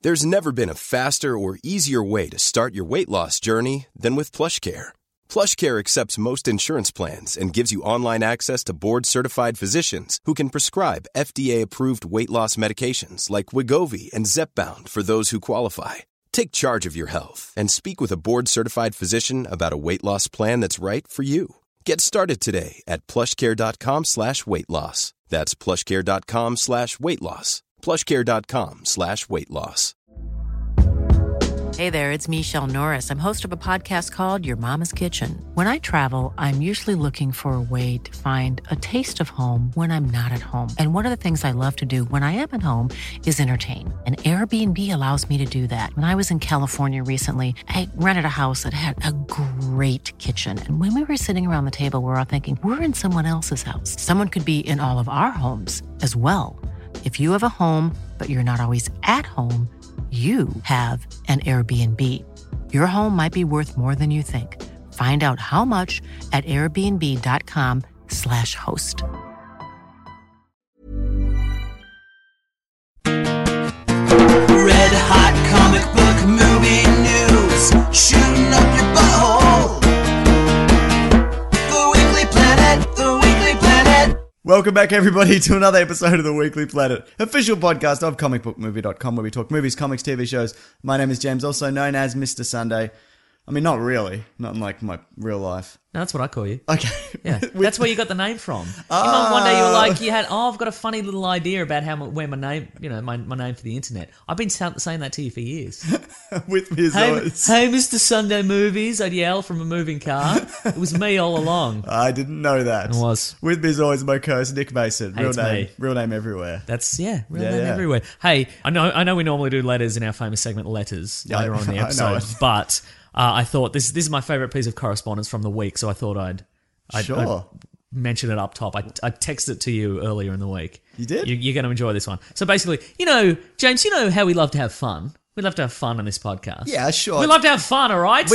There's never been a faster or easier way to start your weight loss journey than with PlushCare. PlushCare accepts most insurance plans and gives you online access to board-certified physicians who can prescribe FDA-approved weight loss medications like Wegovy and Zepbound for those who qualify. Take charge of your health and speak with a board-certified physician about a weight loss plan that's right for you. Get started today at plushcare.com/weight loss. That's plushcare.com/weight loss. plushcare.com/weight loss. Hey there, it's Michelle Norris. I'm host of a podcast called Your Mama's Kitchen. When I travel, I'm usually looking for a way to find a taste of home when I'm not at home. And one of the things I love to do when I am at home is entertain. And Airbnb allows me to do that. When I was in California recently, I rented a house that had a great kitchen. And when we were sitting around the table, we were all thinking, we're in someone else's house. Someone could be in all of our homes as well. If you have a home, but you're not always at home, you have an Airbnb. Your home might be worth more than you think. Find out how much at airbnb.com/host. Red hot comic book movie news, shooting up your butthole. The Weekly Planet, the Weekly Planet. Welcome back, everybody, to another episode of The Weekly Planet, official podcast of comicbookmovie.com, where we talk movies, comics, TV shows. My name is James, also known as Mr. Sunday. I mean, not really. Not in, like, my real life. No, that's what I call you. Okay. Yeah, that's where you got the name from. One day you were like, I've got a funny little idea about where my name, my name for the internet. I've been saying that to you for years. With me as always. Hey, Mr. Sunday Movies, I'd yell from a moving car. It was me all along. I didn't know that. It was. With me as always, my co-host, Nick Mason. Hey, Real name everywhere. That's, real name everywhere. Hey, I know we normally do letters in our famous segment, Letters, later on in the episode, but I thought this is my favourite piece of correspondence from the week, so I thought I'd mention it up top. I texted it to you earlier in the week. You did? You're going to enjoy this one. So basically, James, how we love to have fun. We love to have fun on this podcast. Yeah, sure. We love to have fun, all right?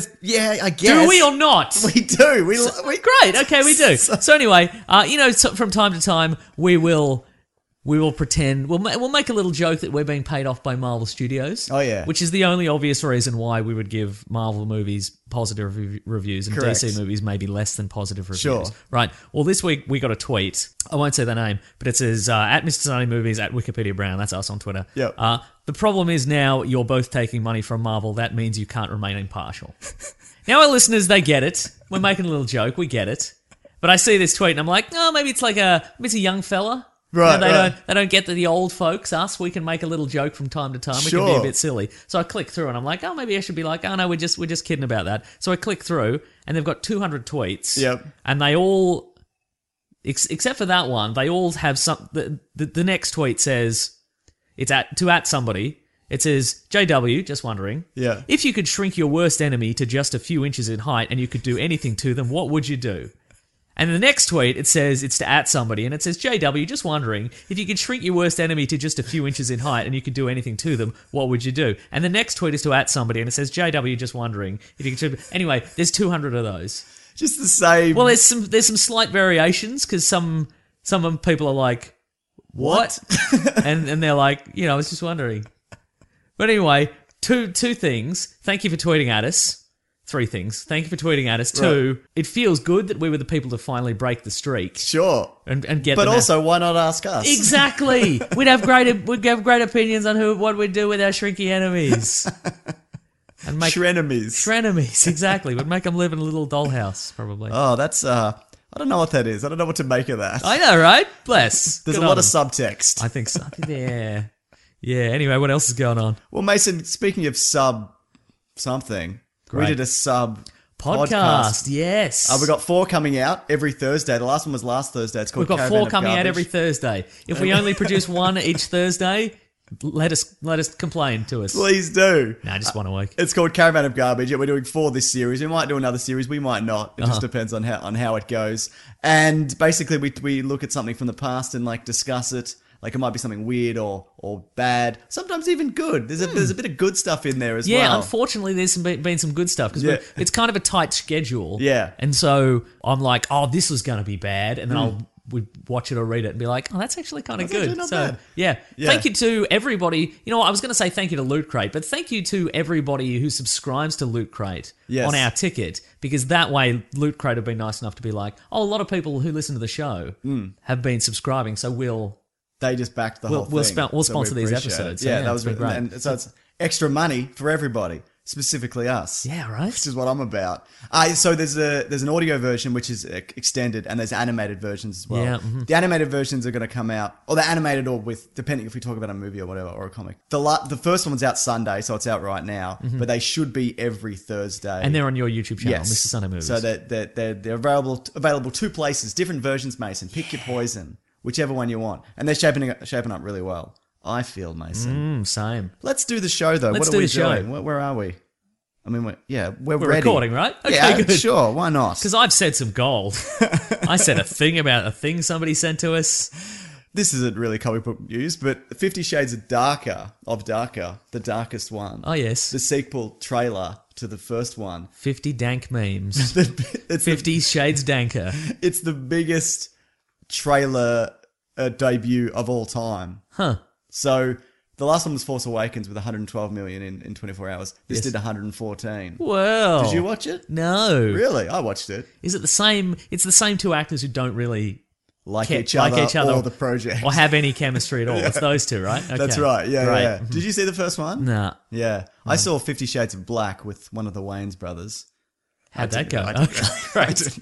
I guess. Do we or not? We do. Great. Okay, we do. So anyway, from time to time, we will pretend we'll make a little joke that we're being paid off by Marvel Studios. Oh yeah, which is the only obvious reason why we would give Marvel movies positive reviews and Correct. DC movies maybe less than positive reviews. Sure. Right. Well, this week we got a tweet. I won't say the name, but it says at Mr. Sunday Movies at Wikipedia Brown. That's us on Twitter. Yep. The problem is now you're both taking money from Marvel. That means you can't remain impartial. Now our listeners, they get it. We're making a little joke. We get it. But I see this tweet and I'm like, maybe it's a young fella. Right, they don't get that the old folks, us, we can make a little joke from time to time. We Sure. can be a bit silly. So I click through and I'm like, maybe I should be like, no, we're just kidding about that. So I click through and they've got 200 tweets. Yep. And they all, except for that one, they all have some. The next tweet says it's at somebody. It says, JW, just wondering. Yeah. If you could shrink your worst enemy to just a few inches in height and you could do anything to them, what would you do? And in the next tweet, it says it's to @somebody, and it says, JW, just wondering, if you could shrink your worst enemy to just a few inches in height and you could do anything to them, what would you do? And the next tweet is to @somebody, and it says, JW, just wondering, if you could... Anyway, there's 200 of those. Just the same. Well, there's some slight variations, because some people are like, what? and they're like, I was just wondering. But anyway, two things. Thank you for tweeting at us. 3 things. Thank you for tweeting at us. 2, it feels good that we were the people to finally break the streak. Sure. And get But them also, out. why not ask us? Exactly. We'd have great opinions on what we'd do with our shrinky enemies. And make Shrenemies, exactly. We'd make them live in a little dollhouse, probably. Oh, that's I don't know what that is. I don't know what to make of that. I know, right? Bless. There's Good a lot on of them. subtext. I think so. Yeah. Yeah, anyway, what else is going on? Well, Mason, speaking of something, we Great. did a sub Podcast, yes. We got 4 coming out every Thursday. The last one was last Thursday. It's called We've got Caravan 4 of coming out Garbage. every Thursday. If we only produce 1 each Thursday, let us complain to us. Please do. Nah, just 1 a week. It's called Caravan of Garbage. Yeah, we're doing 4 this series. We might do another series. We might not. It just depends on how it goes. And basically, we look at something from the past and discuss it. Like, it might be something weird or bad. Sometimes even good. There's a bit of good stuff in there as well. Yeah, unfortunately, there's been some good stuff because it's kind of a tight schedule. Yeah. And so I'm like, this was going to be bad, and then I'll we'd watch it or read it and be like, oh, that's actually kind of That's actually good. not So bad. yeah. Yeah. Thank you to everybody. You know what? I was going to say thank you to Loot Crate, but thank you to everybody who subscribes to Loot Crate Yes. on our ticket, because that way Loot Crate have been nice enough to be like, oh, a lot of people who listen to the show have been subscribing, so They just backed the whole we'll thing. we'll So sponsor we these appreciate it. episodes. So, Yeah, that was it's been great. And so it's extra money for everybody, specifically us. Yeah, right. Which is what I'm about. So there's an audio version which is extended, and there's animated versions as well. Yeah, mhm. The animated versions are going to come out, or they're animated, or with depending if we talk about a movie or whatever, or a comic. The first one's out Sunday, so it's out right now. But they should be every Thursday. Mm-hmm. And they're on your YouTube channel, Yes. Mr. Sunday Movies. So they're available two places, different versions, Mason. Pick your poison, whichever one you want, and they're shaping up really well. I feel, Mason. Same. Let's do the show though. Let's what do are we the show. doing? Where are we? I mean, we're We're ready. recording, right? Okay, yeah, good. sure. Why not? Because I've said some gold. I said a thing about a thing somebody sent to us. This isn't really comic book news, but 50 Shades of Darker, the darkest one. Oh, yes. The sequel trailer to the first one. 50 dank memes. It's 50 Shades Danker. It's the biggest trailer debut of all time. Huh. So the last one was Force Awakens with 112 million in 24 hours. This Yes. did 114. Well. Did you watch it? No. Really? I watched it. Is it the same? It's the same two actors who don't really Like Like each other other. or the project. or have any chemistry at all. It's those two, right? Okay. That's right. Yeah, Great. yeah. Did you see the first one? Nah. Yeah. I saw 50 Shades of Black with one of the Wayans brothers. How'd that go? I- Okay, great.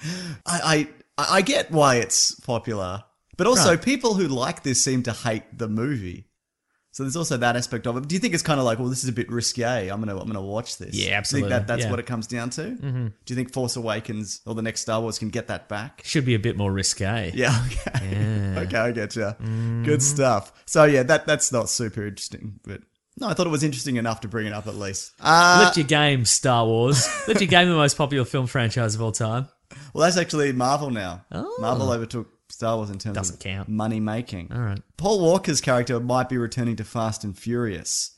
I get why it's popular, but also Right. people who like this seem to hate the movie. So there's also that aspect of it. Do you think it's kind of like, well, this is a bit risque. I'm gonna watch this. Yeah, absolutely. Do you think that's Yeah. what it comes down to? Mm-hmm. Do you think Force Awakens or the next Star Wars can get that back? Should be a bit more risque. Yeah. Okay. Okay, I get you. Good stuff. So yeah, that's not super interesting, but no, I thought it was interesting enough to bring it up at least. Lift your game, Star Wars. Lift your game, the most popular film franchise of all time. Well, that's actually Marvel now. Oh. Marvel overtook Star Wars in terms Doesn't of count. money making. All right. Paul Walker's character might be returning to Fast and Furious.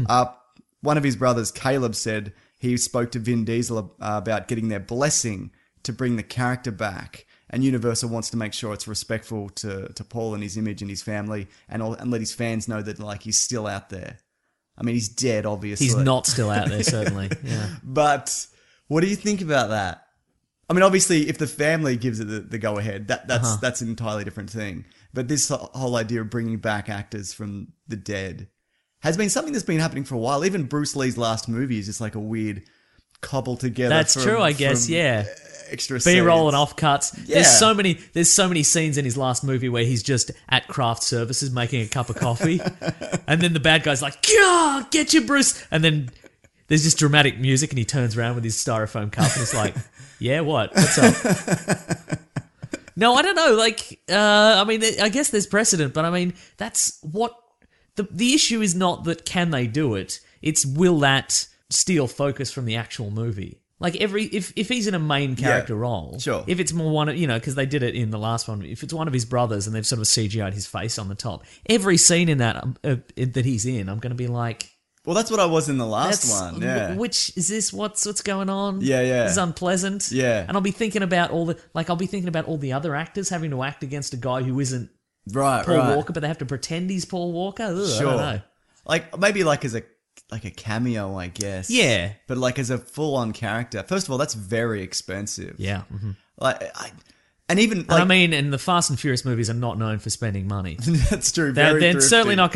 One of his brothers, Caleb, said he spoke to Vin Diesel about getting their blessing to bring the character back. And Universal wants to make sure it's respectful to Paul and his image and his family, and let his fans know that like he's still out there. I mean, he's dead, obviously. He's not still out there, certainly. Yeah. But what do you think about that? I mean, obviously, if the family gives it the go ahead, that's an entirely different thing. But this whole idea of bringing back actors from the dead has been something that's been happening for a while. Even Bruce Lee's last movie is just like a weird cobble together. That's true, I guess, yeah. Extra B-roll and scenes. offcuts. Yeah. There's so many scenes in his last movie where he's just at craft services making a cup of coffee. And then the bad guy's like, "Yeah, get you, Bruce." And then there's just dramatic music and he turns around with his styrofoam cup and it's like, "Yeah, what? What's up?" No, I don't know. Like, I mean, I guess there's precedent, but I mean, that's what the issue is not that can they do it. It's will that steal focus from the actual movie. Like if he's in a main character role, sure. If it's more one of, because they did it in the last one, if it's one of his brothers and they've sort of CGI'd his face on the top, every scene in that that he's in, I'm going to be like, Well, that's what I was in the last that's, one. Yeah. which is this? What's going on? Yeah, yeah. This is unpleasant. Yeah. and I'll be thinking about all the other actors having to act against a guy who isn't Right, Paul right. Walker, but they have to pretend he's Paul Walker. Ugh, I Sure. don't know. Like maybe like as a cameo, I guess. Yeah. But like as a full-on character. First of all, that's very expensive. Yeah. mhm. Like, and even And like I mean, and the Fast and Furious movies are not known for spending money. that's true. They're Very certainly thrifty.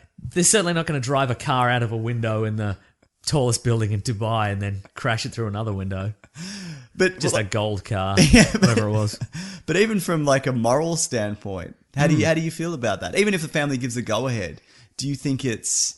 not gonna drive a car out of a window in the tallest building in Dubai and then crash it through another window. But Just well, a gold car, whatever it was. But even from like a moral standpoint, how do you feel about that? Even if the family gives the go ahead, do you think it's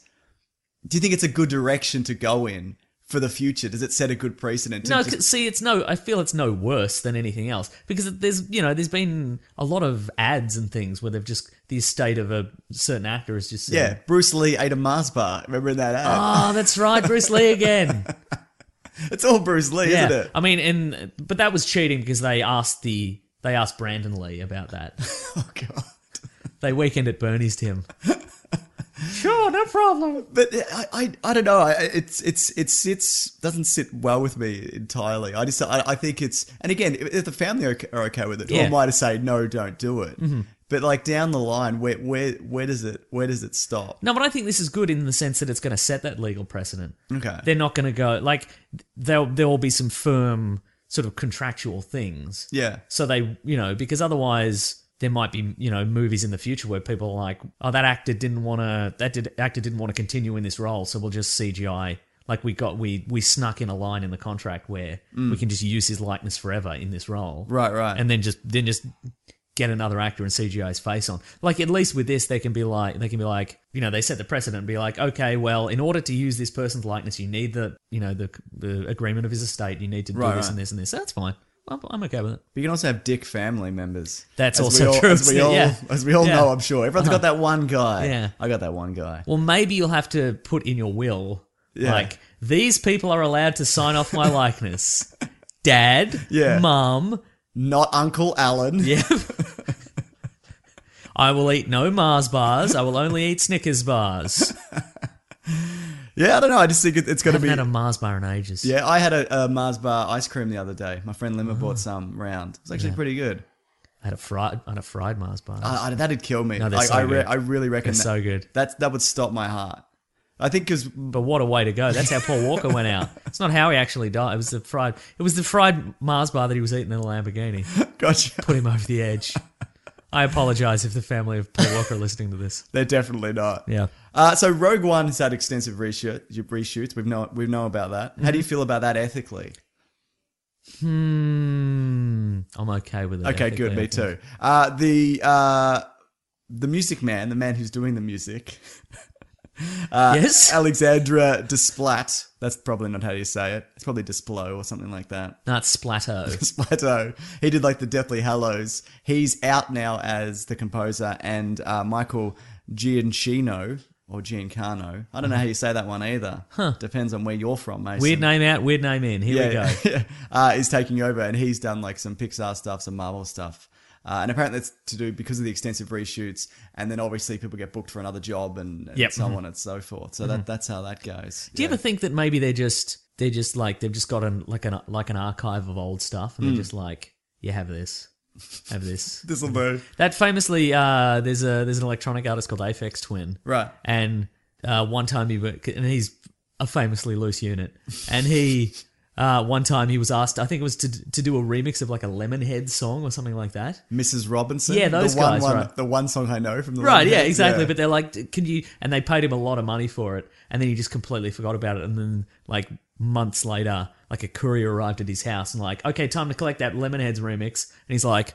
a good direction to go in for the future? Does it set a good precedent? No, see, I feel it's no worse than anything else because there's been a lot of ads and things where they've just the estate of a certain actor is just yeah, Bruce Lee ate a Mars bar. Remember that ad? Oh, that's right, Bruce Lee again. It's all Bruce Lee, isn't it? I mean, but that was cheating because they asked Brandon Lee about that. Oh god. They Weekend at Bernie's him. Sure, no problem. But I don't know. It sits doesn't sit well with me entirely. I think it's, and again, if the family are okay with it, who Yeah. am I to say no, don't do it? Mm-hmm. But like down the line, where does it stop? No, but I think this is good in the sense that it's going to set that legal precedent. Okay. They're not going to go like there will be some firm sort of contractual things. Yeah. So they, because otherwise there might be, movies in the future where people are like, oh, that actor didn't want to continue in this role, so we'll just CGI. Like we snuck in a line in the contract where we can just use his likeness forever in this role. Right. And then just get another actor and CGI his face on. Like, at least with this, they can be like, they set the precedent and be like, okay, well, in order to use this person's likeness, you need the agreement of his estate. You need to do this and this and this. So that's fine. I'm okay with it. But you can also have dick family members. That's As also we all- true. As we all, Yeah. as we all Yeah. know, I'm sure. Everyone's got that one guy. Yeah. I got that one guy. Well, maybe you'll have to put in your will, Yeah. like, these people are allowed to sign off my likeness. Dad, Yeah. Mum, Not Uncle Alan. yeah. I will eat no Mars bars. I will only eat Snickers bars. Yeah, I don't know. I just think it's I going to haven't be... had a Mars bar in ages. Yeah, I had a Mars bar ice cream the other day. My friend Limmer bought some round. It was actually pretty good. I had a fried Mars bar. That'd kill me. No, they're so good. I really reckon They're so good. That would stop my heart. I think because... But what a way to go! That's how Paul Walker went out. It's not how he actually died. It was the fried Mars bar that he was eating in a Lamborghini. Gotcha. Put him over the edge. I apologise if the family of Paul Walker are listening to this. They're definitely not. Yeah. So Rogue One has had extensive reshoots. We know about that. How do you feel about that ethically? I'm okay with it. Okay, ethically, good. I Me think. too. The music man, the man who's doing the music. Yes? Alexandra Desplat. That's probably not how you say it. It's probably Desplo or something like that. No, it's Splatto. Splatto. He did like the Deathly Hallows. He's out now as the composer, and Michael Giacchino or Giancano. I don't know how you say that one either. Depends on where you're from, Mason. Weird name out, weird name in. Here we go. Is taking over, and he's done like some Pixar stuff, some Marvel stuff. And apparently it's to do because of the extensive reshoots, and then obviously people get booked for another job and Yep. so on and so forth. So that's how that goes. Do you ever think that maybe they've just got an archive of old stuff and they're just like, yeah, have this. This'll do. That famously, there's an electronic artist called Aphex Twin, Right. and one time and he's a famously loose unit, and he one time he was asked, I think it was to do a remix of like a Lemonhead song or something like that. Mrs. Robinson. Yeah, those guys, right. The one song I know from the Right, yeah, Lemonheads, exactly. yeah. But they're like, can you? And they paid him a lot of money for it, and then he just completely forgot about it. And then, like months later, like a courier arrived at his house and like, okay, time to collect that Lemonheads remix. And he's like,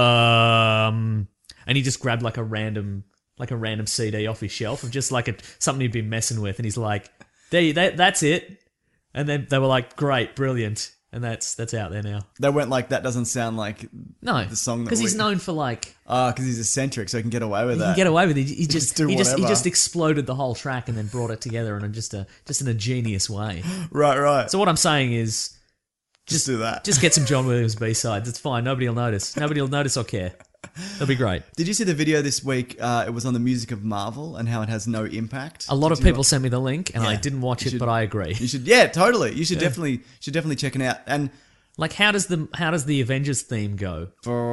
and he just grabbed like a random CD off his shelf of just like something he'd been messing with, and he's like, that's it. And then they were like, great, brilliant. And that's out there now. They went like, that doesn't sound like No, the song that because he's we- known for like, because he's eccentric, so he can get away with he that. can get away with it. He just do he whatever. just exploded the whole track and then brought it together in just in a genius way. Right. So what I'm saying is, just do that. just get some John Williams B-sides. It's fine. Nobody will notice. Nobody will notice or care. That'll be great. Did you see the video this week? It was on the music of Marvel and how it has no impact. A lot of Did you people sent me the link, and I Yeah. didn't watch You it, should- but I agree. You should, yeah, totally. You should definitely check it out. And Like, how does the Avengers theme go?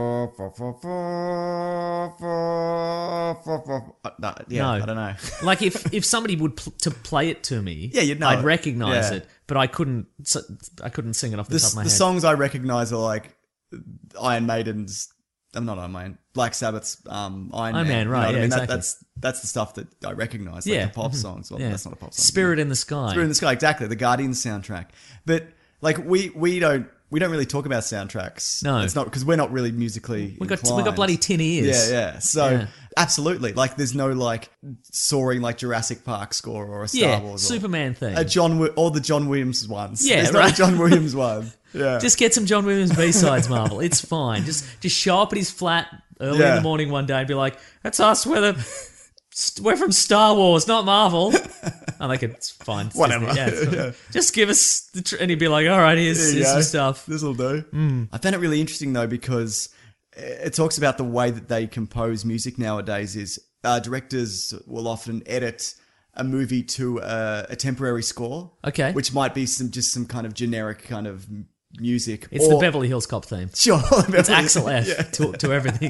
No, No. I don't know. Like, if somebody would to play it to me, Yeah, you'd know I'd it. recognize Yeah. it, but I couldn't sing it off the top of my The head. songs I recognize are like Iron Maiden's. I'm not Iron Maiden. Black Sabbath's Iron Man. Man, You know right, what yeah, I mean? exactly. That's the stuff that I recognize. Like Yeah. the pop songs. Well, Yeah. that's not a pop song. Spirit in the Sky. Spirit in the Sky, exactly. The Guardians soundtrack. But like we don't really talk about soundtracks. No. It's not because we're not really musically we got inclined. bloody tin ears. Yeah. So Yeah. absolutely, like there's no like soaring like Jurassic Park score or a Star Yeah, Wars Superman theme. or the John Williams ones. Yeah, there's not right. a John Williams one. Yeah, Just get some John Williams B-sides, Marvel. It's fine. Just show up at his flat early in Yeah. the morning one day and be like, that's us. We're from Star Wars, not Marvel. I'm like, it's fine. It's Whatever. Disney. Yeah, it's fine. Yeah. Just give us and he'd be like, all right, here's There you some go. stuff. This'll do. I found it really interesting though because it talks about the way that they compose music nowadays. Is directors will often edit a movie to a temporary score. Okay. Which might be some kind of generic kind of music. It's the Beverly Hills Cop theme. Sure. It's Axel F to everything.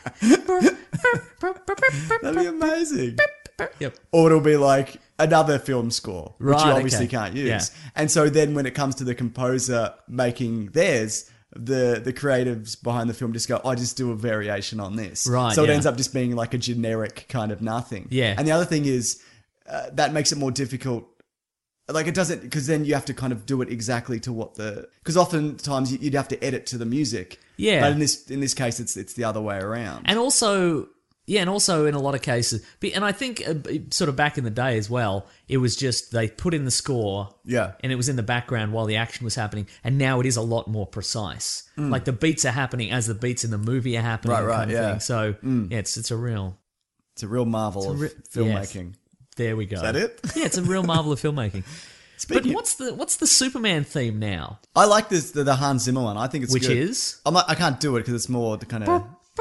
That'd be amazing. Yep. Or it'll be like another film score, which Right, you obviously okay. can't use. Yeah. And so then when it comes to the composer making theirs, the creatives behind the film just go, I just do a variation on this. Right, So it yeah. ends up just being like a generic kind of nothing. Yeah. And the other thing is that makes it more difficult. Like it doesn't, because then you have to kind of do it exactly to what because oftentimes you'd have to edit to the music. Yeah. But in this case, it's the other way around. And also in a lot of cases, and I think sort of back in the day as well, it was just they put in the score, Yeah. and it was in the background while the action was happening, and now it is a lot more precise. Like the beats are happening as the beats in the movie are happening, Right, kind of yeah. thing. So yeah, it's a real. It's a real marvel of filmmaking. There we go. Is that it? Yeah, it's a real marvel of filmmaking. Speaking But what's the Superman theme now? I like this the Hans Zimmer one. I think it's Which good. is? I can't do it because it's more the kind of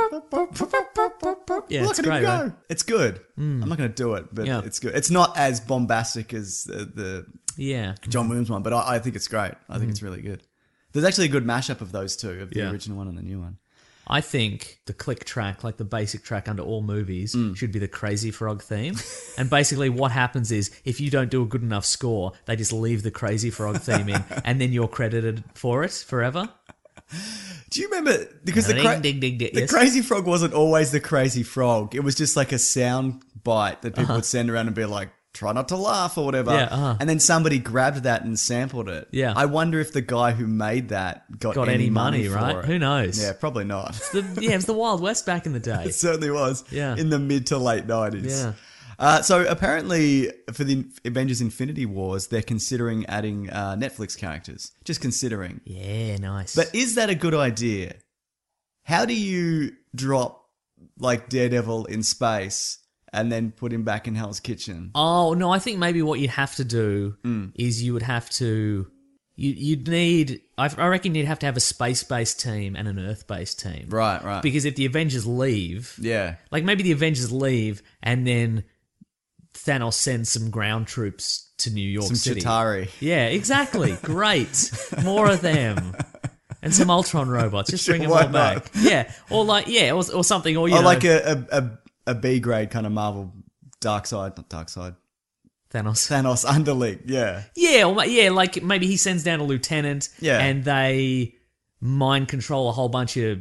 Yeah, look it's at great, him go. right? It's good. I'm not going to do it, but Yeah. it's good. It's not as bombastic as the Yeah. John Williams one, but I think it's great. I think it's really good. There's actually a good mashup of those two, of the Yeah. original one and the new one. I think the click track, like the basic track under all movies, should be the Crazy Frog theme. And basically what happens is, if you don't do a good enough score, they just leave the Crazy Frog theme in, and then you're credited for it forever. Do you remember? Because Ding, ding, ding, ding, the yes. Crazy Frog wasn't always the Crazy Frog. It was just like a sound bite that people would send around and be like, try not to laugh or whatever. Yeah, And then somebody grabbed that and sampled it. Yeah. I wonder if the guy who made that got any money, for right? it. Who knows? Yeah, probably not. It was the Wild West back in the day. It certainly was. Yeah. In the mid to late 90s. Yeah. So apparently for the Avengers Infinity Wars, they're considering adding Netflix characters. Just considering. Yeah, nice. But is that a good idea? How do you drop like Daredevil in space and then put him back in Hell's Kitchen? Oh, no, I think maybe what you'd have to do is you would have to... You'd need... I reckon you'd have to have a space-based team and an Earth-based team. Right. Because if the Avengers leave... Yeah. Like, maybe the Avengers leave and then Thanos sends some ground troops to New York Some City. Chitauri. Yeah, exactly. Great. More of them. And some Ultron robots. Just bring them Why all back. not? Yeah. Or like, or something. Or, you Or know, like a B grade kind of Marvel not Dark Side. Thanos underling, yeah. Yeah, like maybe he sends down a lieutenant, Yeah. and they mind control a whole bunch of,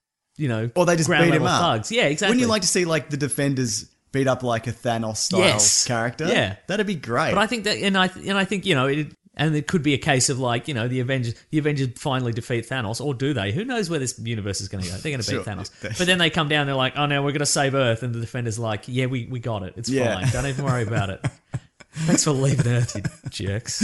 Or they just ground beat him level up. thugs. Yeah, exactly. Wouldn't you like to see like the Defenders beat up like a Thanos style character? Yeah. That'd be great. But I think that, and I think and it could be a case of like, the Avengers finally defeat Thanos, or do they? Who knows where this universe is going to go? They're going to beat Sure. Thanos, but then they come down, they're like, oh no, we're going to save Earth, and the Defenders are like, yeah, we got it, it's Yeah. fine, don't even worry about it. Thanks for leaving Earth, you jerks.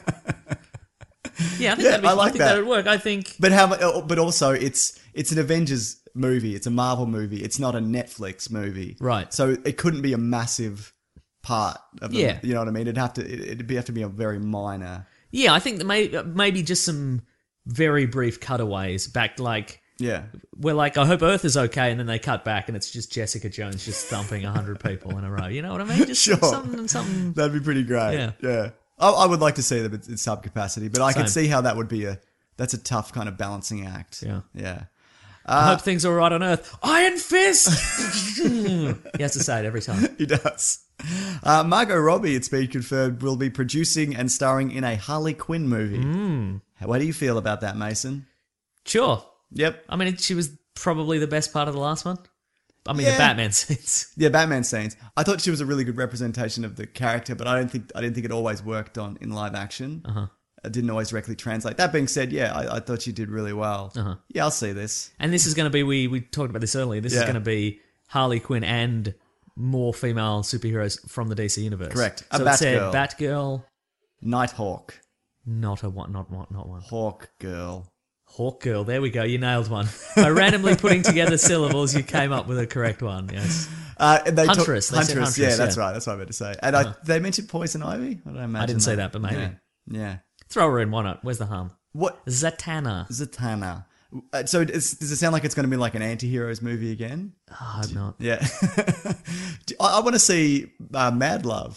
Yeah, I think I like that. that would work. I think. But But also, it's an Avengers movie. It's a Marvel movie. It's not a Netflix movie. Right. So it couldn't be a massive part of the. Yeah. You know what I mean? It'd have to be a very minor. Yeah, I think that maybe just some very brief cutaways back, like. Yeah. We're like, I hope Earth is okay, and then they cut back, and it's just Jessica Jones just thumping 100 people in a row. You know what I mean? Just Sure. something. That'd be pretty great. Yeah. Yeah. I would like to see them in sub capacity, but I can Same. see how that would be that's a tough kind of balancing act. Yeah. Yeah. I hope things are all right on Earth. Iron Fist! He has to say it every time. He does. Margot Robbie, it's been confirmed, will be producing and starring in a Harley Quinn movie. What do you feel about that, Mason? Sure. Yep. I mean, she was probably the best part of the last one. I mean, Yeah. the Batman scenes. Yeah, Batman scenes. I thought she was a really good representation of the character, but I didn't think it always worked in live action. It didn't always directly translate. That being said, yeah, I thought she did really well. Yeah, I'll see this. And this is going to be, we talked about this earlier, this is Yeah. going to be Harley Quinn and more female superheroes from the DC universe. Correct. So A it said Batgirl. Batgirl, Nighthawk. not one. Hawk Girl. Hawk Girl, there we go, you nailed one. By randomly putting together syllables, you came up with a correct one, yes. And they Huntress, they said Huntress, Huntress, yeah, that's yeah. right. That's what I meant to say. And they mentioned Poison Ivy? I don't imagine I didn't say that, but maybe. Yeah. Yeah. Throw her in, why not? Where's the harm? What? Zatanna. Zatanna. So does it sound like it's going to be like an anti-heroes movie again? Oh, I hope not. Yeah. I want to see Mad Love.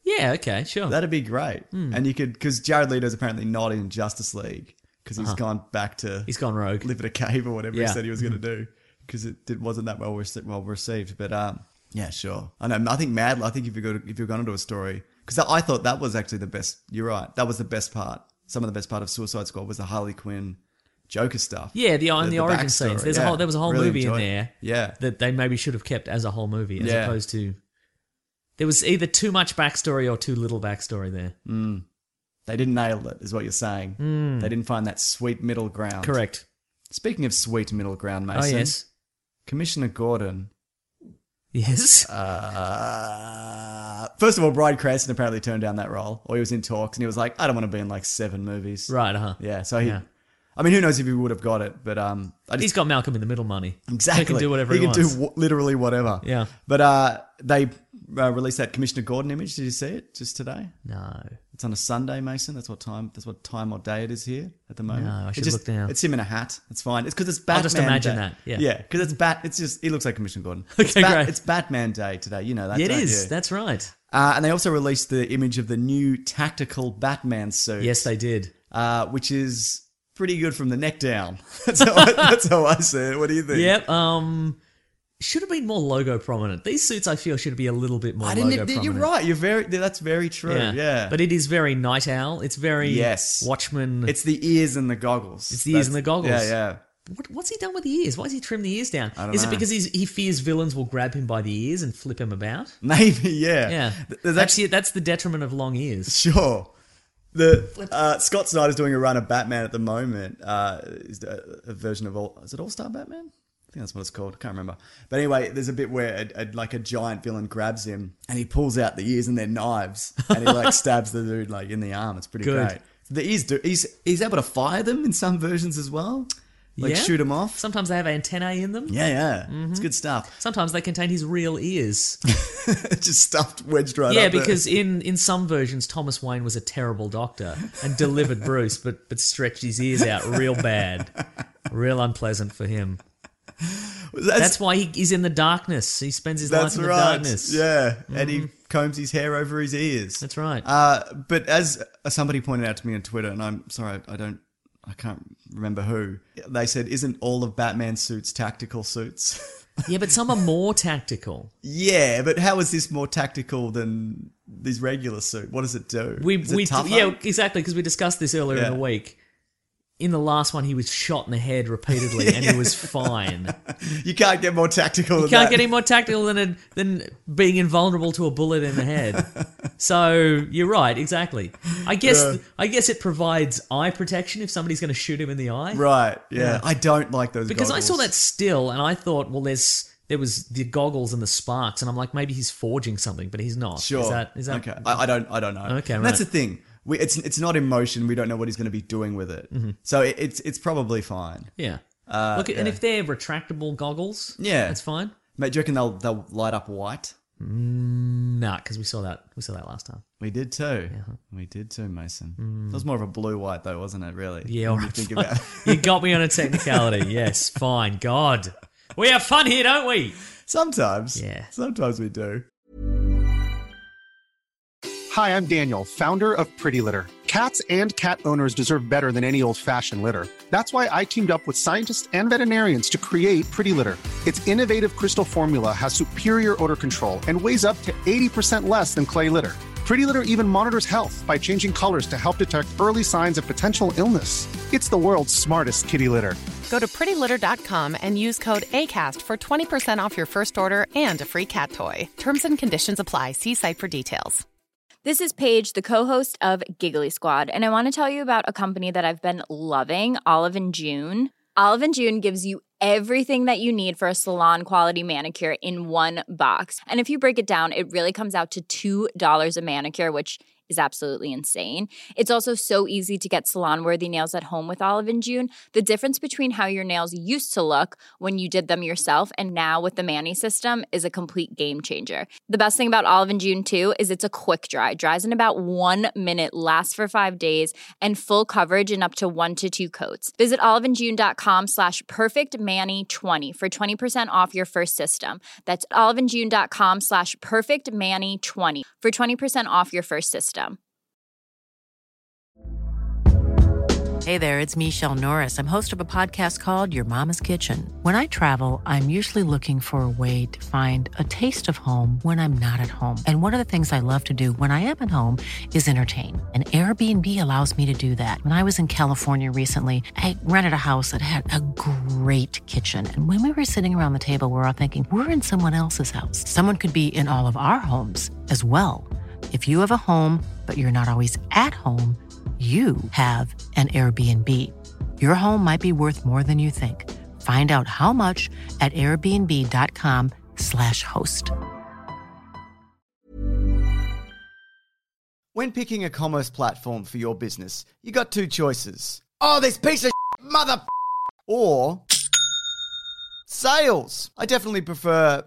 Yeah, okay, sure. That'd be great. And you could, because Jared Leto's apparently not in Justice League because he's gone back to He's gone rogue. live in a cave or whatever he Yeah. said he was going to do because it wasn't that well received. But yeah, sure. I know. I think I think if you're going to do a story, because I thought that was actually the best. You're right. That was the best part. Some of the best part of Suicide Squad was the Harley Quinn Joker stuff. Yeah, the origin backstory. scenes. Yeah. There was a whole Really movie in enjoyed it. there. Yeah. That they maybe should have kept as a whole movie, as Yeah. opposed to there was either too much backstory or too little backstory there. They didn't nail it, is what you're saying. They didn't find that sweet middle ground. Correct. Speaking of sweet middle ground, Mason. Oh yes, Commissioner Gordon. yes. First of all, Bryan Cranston apparently turned down that role, or he was in talks, and he was like, "I don't want to be in like 7 movies." Right. Yeah. So he. Yeah. I mean, who knows if he would have got it? But He's got Malcolm in the Middle money. exactly. He can do whatever he he can wants. do literally whatever. Yeah. But they released that Commissioner Gordon image. Did you see it just today? No. It's on a Sunday, Mason. That's what time or day it is here at the moment. No, I should It just- look now. It's him in a hat. It's fine. It's because it's Batman. I'll just imagine Day. that, yeah. Yeah, because it's just he looks like Commissioner Gordon. Okay, great. It's Batman Day today. You know that. It don't is. you? That's right. And they also released the image of the new tactical Batman suit. Yes, they did. Which is pretty good from the neck down. That's how I see it. What do you think? Yep. Should have been more logo prominent. These suits, I feel, should be a little bit more logo prominent. You're right. That's very true. Yeah. But it is very Night Owl. It's very Yes. Watchmen. It's the ears and the goggles. It's the ears and the goggles. Yeah. What's he done with the ears? Why has he trimmed the ears down? I don't Is it know. because he fears villains will grab him by the ears and flip him about? Maybe. Yeah. Yeah. There's That's the detriment of long ears. Sure. Scott Snyder's doing a run of Batman at the moment. Is a version of All-Star Batman? I think that's what it's called. I can't remember. But anyway, there's a bit where a giant villain grabs him and he pulls out the ears and they're knives and he like stabs the dude like in the arm. It's pretty Good. great. The ears he's able to fire them in some versions as well. Like Yeah. shoot them off. Sometimes they have antennae in them. Yeah. It's good stuff. Sometimes they contain his real ears. Just stuffed, wedged right Yeah, up there. because in some versions, Thomas Wayne was a terrible doctor and delivered Bruce, but stretched his ears out real bad. Real unpleasant for him. That's why he's in the darkness. He spends his life That's in the right. darkness. Yeah, and he combs his hair over his ears. That's right. But as somebody pointed out to me on Twitter, and I'm sorry, I can't remember who. They said, "Isn't all of Batman's suits tactical suits?" Yeah, but some are more tactical. Yeah, but how is this more tactical than this regular suit? What does it do? Is it tougher? Yeah, exactly, because we discussed this earlier in Yeah. the week. In the last one, he was shot in the head repeatedly, and he was fine. You can't get more tactical. You can't get any more tactical than being invulnerable to a bullet in the head. So you're right, exactly. I guess it provides eye protection if somebody's going to shoot him in the eye. Right. Yeah. Yeah. I don't like those Because I goggles. saw that still, and I thought, well, there was the goggles and the sparks, and I'm like, maybe he's forging something, but he's not. Sure. Is that okay? I don't know. Okay, And right. that's the thing. It's not in motion. We don't know what he's going to be doing with it. Mm-hmm. So it's probably fine. Yeah. Look, and if they're retractable goggles, Yeah. that's fine. Mate, do you reckon they'll light up white? Nah, because we saw that last time. We did too. We did too, Mason. It was more of a blue white though, wasn't it? Really? Yeah, When all you right, think fine. about. You got me on a technicality. Yes, fine. God, we have fun here, don't we? Sometimes. Yeah. Sometimes we do. Hi, I'm Daniel, founder of Pretty Litter. Cats and cat owners deserve better than any old-fashioned litter. That's why I teamed up with scientists and veterinarians to create Pretty Litter. Its innovative crystal formula has superior odor control and weighs up to 80% less than clay litter. Pretty Litter even monitors health by changing colors to help detect early signs of potential illness. It's the world's smartest kitty litter. Go to prettylitter.com and use code ACAST for 20% off your first order and a free cat toy. Terms and conditions apply. See site for details. This is Paige, the co-host of Giggly Squad, and I want to tell you about a company that I've been loving, Olive & June. Olive & June gives you everything that you need for a salon-quality manicure in one box. And if you break it down, it really comes out to $2 a manicure, which is absolutely insane. It's also so easy to get salon-worthy nails at home with Olive & June. The difference between how your nails used to look when you did them yourself and now with the Mani system is a complete game changer. The best thing about Olive & June, too, is it's a quick dry. Dries in about 1 minute, lasts for 5 days, and full coverage in up to 1 to 2 coats. Visit oliveandjune.com/perfectmani20 for 20% off your first system. That's oliveandjune.com/perfectmani20 for 20% off your first system. Hey there, it's Michelle Norris. I'm host of a podcast called Your Mama's Kitchen. When I travel, I'm usually looking for a way to find a taste of home when I'm not at home. And one of the things I love to do when I am at home is entertain. And Airbnb allows me to do that. When I was in California recently, I rented a house that had a great kitchen. And when we were sitting around the table, we were all thinking, we're in someone else's house. Someone could be in all of our homes as well. If you have a home, but you're not always at home, you have an Airbnb. Your home might be worth more than you think. Find out how much at airbnb.com/host. When picking a commerce platform for your business, you got 2 choices. Oh, this piece of mother or sales. I definitely prefer,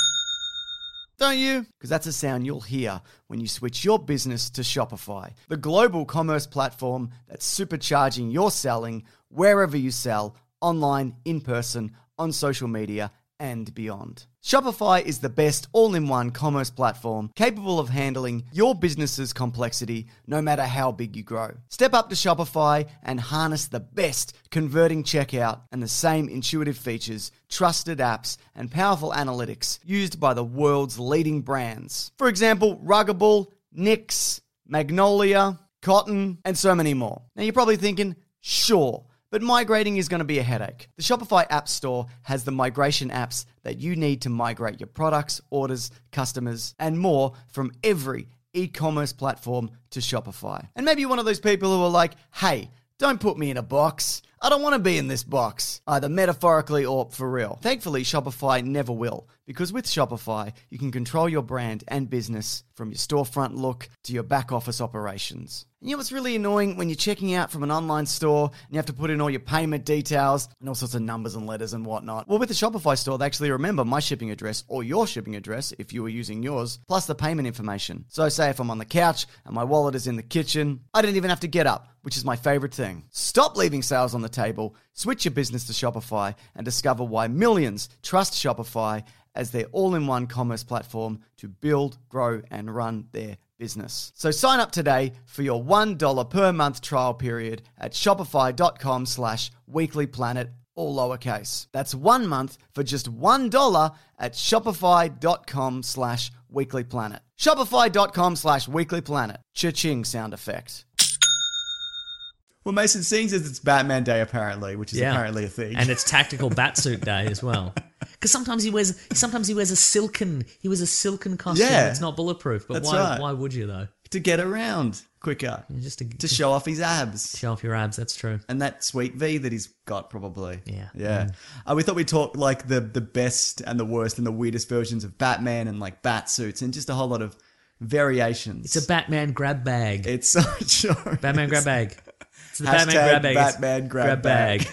don't you? Because that's a sound you'll hear when you switch your business to Shopify, the global commerce platform that's supercharging your selling wherever you sell, online, in person, on social media, and beyond. Shopify is the best all-in-one commerce platform capable of handling your business's complexity no matter how big you grow. Step up to Shopify and harness the best converting checkout and the same intuitive features, trusted apps, and powerful analytics used by the world's leading brands. For example, Ruggable, NYX, Magnolia, Cotton, and so many more. Now you're probably thinking, sure, but migrating is going to be a headache. The Shopify App Store has the migration apps that you need to migrate your products, orders, customers, and more from every e-commerce platform to Shopify. And maybe you're one of those people who are like, hey, don't put me in a box. I don't want to be in this box, either metaphorically or for real. Thankfully, Shopify never will, because with Shopify, you can control your brand and business from your storefront look to your back office operations. And you know what's really annoying when you're checking out from an online store and you have to put in all your payment details and all sorts of numbers and letters and whatnot? Well, with the Shopify store, they actually remember my shipping address or your shipping address if you were using yours, plus the payment information. So say if I'm on the couch and my wallet is in the kitchen, I don't even have to get up, which is my favorite thing. Stop leaving sales on the table, switch your business to Shopify, and discover why millions trust Shopify as their all-in-one commerce platform to build, grow, and run their business. So sign up today for your $1 per month trial period at shopify.com/weeklyplanet, all lowercase. That's 1 month for just $1 at shopify.com/weeklyplanet. Shopify.com/weeklyplanet. Cha-ching sound effect. Well, Mason, seeing as it's Batman Day apparently, which is apparently a thing, and it's Tactical Batsuit Day as well. Because sometimes he wears a silken costume that's not bulletproof. But why would you though? To get around quicker, just to show off his abs. Show off your abs. That's true. And that sweet V that he's got probably. Yeah. We thought we'd talk like the best and the worst and the weirdest versions of Batman and like bat suits and just a whole lot of variations. It's a Batman grab bag. It's so sure. Batman grab bag. It's the Batman grab bag.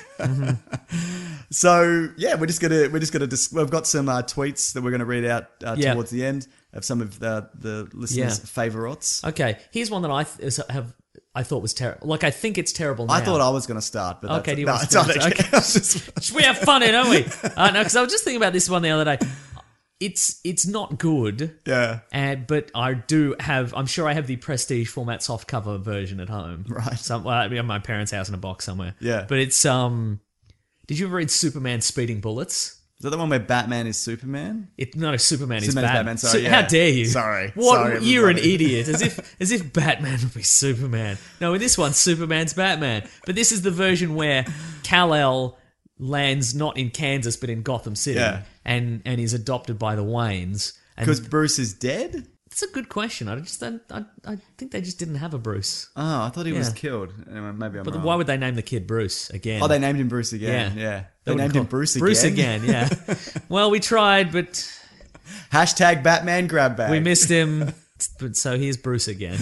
So yeah, we're just gonna we've got some tweets that we're gonna read out towards the end of some of the listeners' favorites. Okay, here's one that I thought was terrible. Like I think it's terrible now. I thought I was gonna start, but okay, do you want to start? Okay. We have fun, don't we? No, because I was just thinking about this one the other day. It's not good. Yeah. But I'm sure I have the prestige format softcover version at home. Right. At my parents' house in a box somewhere. Yeah. But it's did you ever read Superman Speeding Bullets? Is that the one where Batman is Superman? Superman is Batman. Sorry, How dare you? Sorry. You're an idiot. As if Batman would be Superman. No, in this one, Superman's Batman. But this is the version where Kal-El lands not in Kansas but in Gotham City, and is adopted by the Waynes. Because Bruce is dead? That's a good question. I think they just didn't have a Bruce. Oh, I thought he was killed. Anyway, maybe I'm wrong. But why would they name the kid Bruce again? Oh, they named him Bruce again. Yeah. They named him Bruce again. Bruce again, yeah. Well, we tried, but Hashtag Batman grab bag. We missed him. So here's Bruce again.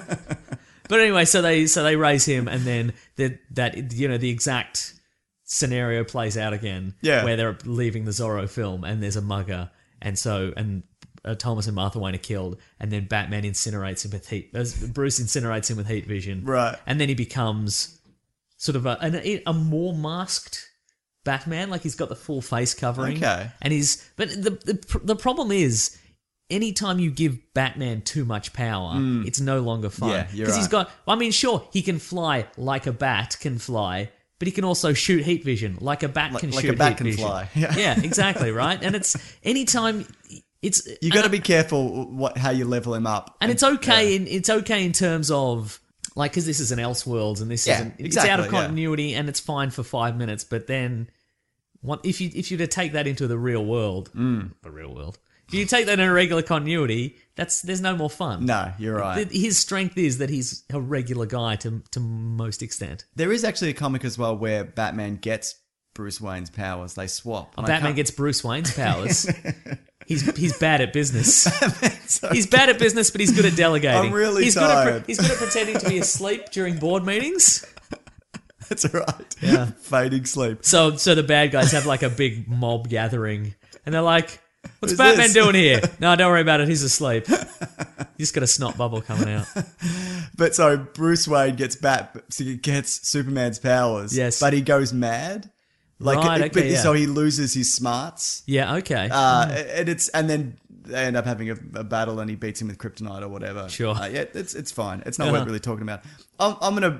But anyway, so they raise him, and then the exact scenario plays out again. Yeah. Where they're leaving the Zorro film, and there's a mugger, and Thomas and Martha Wayne are killed, and then Batman incinerates him with heat. Bruce incinerates him with heat vision, Right. And then he becomes sort of a more masked Batman, like he's got the full face covering. Okay. And but the problem is, anytime you give Batman too much power, it's no longer fun. Yeah, you're Because he's right. got, I mean, sure, he can fly like a bat can fly, but he can also shoot heat vision like a bat can like shoot a bat heat can vision. fly. Yeah, exactly, right? And it's anytime it's You got to be careful how you level him up. and it's okay in terms of like, because this is an Elseworlds and this isn't, it's out of exactly, yeah. continuity and it's fine for 5 minutes, but then if you to take that into the real world, if you take that in a regular continuity, there's no more fun. No, you're right. His strength is that he's a regular guy to most extent. There is actually a comic as well where Batman gets Bruce Wayne's powers. They swap. And I Batman can't- gets Bruce Wayne's powers. He's bad at business. He's bad at business, but he's good at delegating. I'm really he's tired. He's good at pretending to be asleep during board meetings. That's right. Yeah. Fading sleep. So the bad guys have like a big mob gathering, and they're like, "What's Who's Batman this?" doing here?" No, don't worry about it. He's asleep. He's got a snot bubble coming out. But so Bruce Wayne gets Superman's powers. Yes. But he goes mad. Right, okay, yeah. So he loses his smarts. Yeah. Okay. And then they end up having a battle, and he beats him with kryptonite or whatever. Sure. Yeah, it's fine. It's not worth really talking about. I'm gonna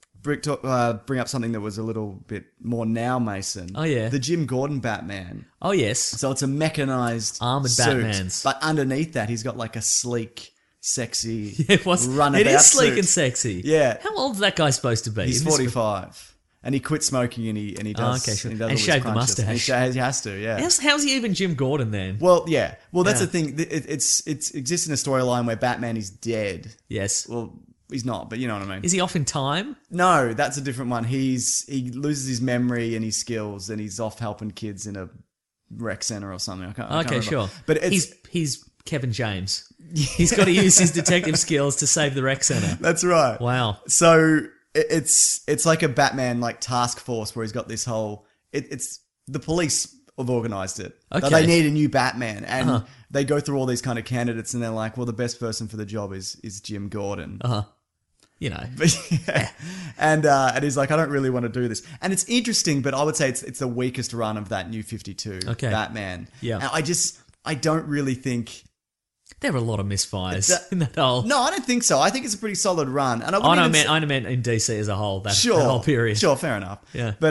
bring up something that was a little bit more now, Mason. Oh, yeah. The Jim Gordon Batman. Oh yes. So it's a mechanized Armored suit, Batmans. but underneath that he's got like a sleek, sexy It runabout is sleek suit. and sexy. Yeah. How old's that guy supposed to be? He's In this- 45. And he quit smoking and he does. okay, sure. And he does And all his shaved the crunches. And mustache. He has to, yeah. How's he even Jim Gordon then? Well, yeah. Well, that's Yeah. the thing. It exists in a storyline where Batman is dead. Yes. Well, he's not, but you know what I mean. Is he off in time? No, that's a different one. He loses his memory and his skills, and he's off helping kids in a rec center or something. I can't Okay, remember. sure. But it's he's Kevin James. He's got to use his detective skills to save the rec center. that's right. Wow. So it's like a Batman like task force where he's got this whole. It's the police have organized it. Okay. They need a new Batman, and they go through all these kind of candidates, and they're like, well, the best person for the job is Jim Gordon. You know. But yeah. And he's like, I don't really want to do this. And it's interesting, but I would say it's the weakest run of that new 52 Okay. Batman. Yeah. And I don't really think. There are a lot of misfires That- in that whole. No, I don't think so. I think it's a pretty solid run. And I I wouldn't know, even I meant in DC as a whole. That Sure, whole period. Sure, fair enough. Yeah. But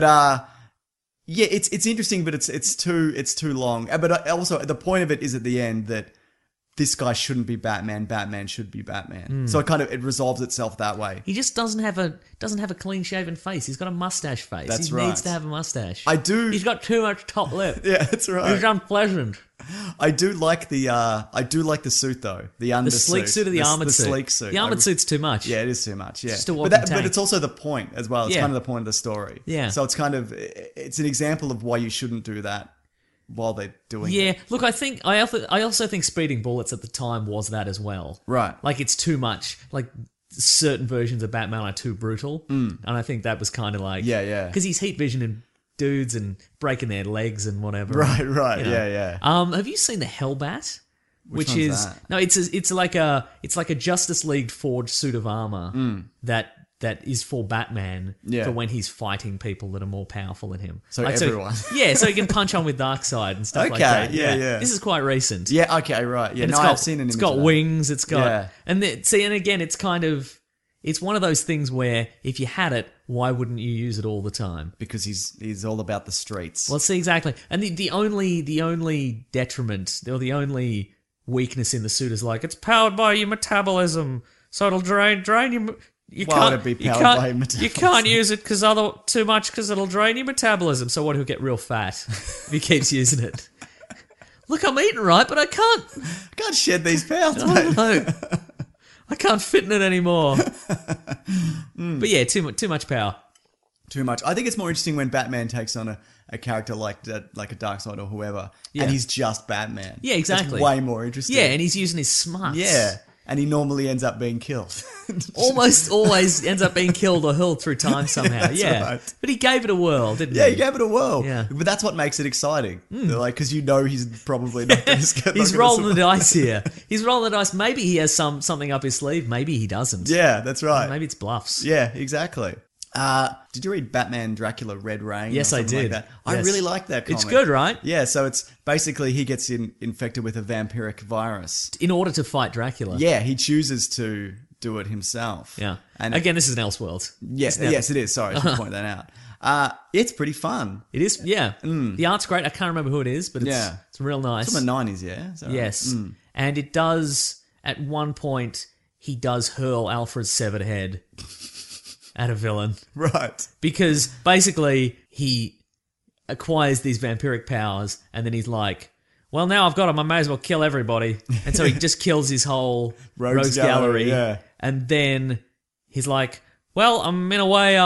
yeah, it's interesting, but it's too long. But also the point of it is at the end that this guy shouldn't be Batman. Batman should be Batman. So it resolves itself that way. He just doesn't have a clean shaven face. He's got a mustache face. That's he right. needs to have a mustache. I do. He's got too much top lip. Yeah, that's right. He's unpleasant. I do like the suit though. The undersuit. The sleek suit or the armored suit? The sleek suit. The armored suit's too much. Yeah, it is too much. Yeah, Just a but, walking but tank. it's also the point as well. It's Yeah. kind of the point of the story. Yeah. So it's an example of why you shouldn't do that while they're doing it. Yeah, look, I also think Speeding Bullets at the time was that as well. Right. Like it's too much. Like certain versions of Batman are too brutal, and I think that was kind of like Yeah. because he's heat visioning dudes and breaking their legs and whatever. Right. you know. Yeah. Have you seen the Hellbat? Which Which one's is that? no, it's like a Justice League forged suit of armor that is for Batman Yeah. for when he's fighting people that are more powerful than him. So everyone. so he can punch on with Darkseid and stuff like Okay, that. yeah. This is quite recent. Yeah. Okay. Right. Yeah. And No, I've seen an image. It's got of that. wings. It's got Yeah. and again, it's kind of it's one of those things where if you had it, why wouldn't you use it all the time? because he's all about the streets. Well, see exactly. And the only detriment or the only weakness in the suit is like it's powered by your metabolism, so it'll drain your. You Why can't, would it be you powered can't- by You metabolism? can't use it too much because it'll drain your metabolism. So what? He'll get real fat if he keeps using it. Look, I'm eating right, but I can't. I can't shed these pounds, I mate. don't know. I can't fit in it anymore. But yeah, too much power. Too much. I think it's more interesting when Batman takes on a character like a Darkseid or whoever, Yeah. and he's just Batman. Yeah, exactly. It's way more interesting. Yeah, and he's using his smarts. Yeah. and he normally ends up being killed. Almost always ends up being killed or hurled through time somehow. That's yeah, right. but he gave it a whirl, didn't Yeah, he? he gave it a whirl. Yeah. But that's what makes it exciting. Like, because you know he's probably not going to He's rolling the dice here. He's rolling the dice. Maybe he has something up his sleeve. Maybe he doesn't. Yeah, that's right. Maybe it's bluffs. Yeah, exactly. Did you read Batman Dracula Red Rain? Yes, or I something did. Like that? I Yes. really like that comic. It's good, right? Yeah, so it's basically he gets infected with a vampiric virus. In order to fight Dracula. Yeah, he chooses to do it himself. Yeah. And Again, this is an Elseworld. yes, yes, it is. Sorry, I should point that out. It's pretty fun. It is, yeah. The art's great. I can't remember who it is, but it's real nice. It's from the 90s, yeah? Is that right? Yes. And it does, at one point, he does hurl Alfred's severed head at a villain. Right. Because basically, he acquires these vampiric powers, and then he's like, well, now I've got them, I may as well kill everybody. And so he just kills his whole Rogues Gallery. Yeah. And then he's like, well, I'm in a way,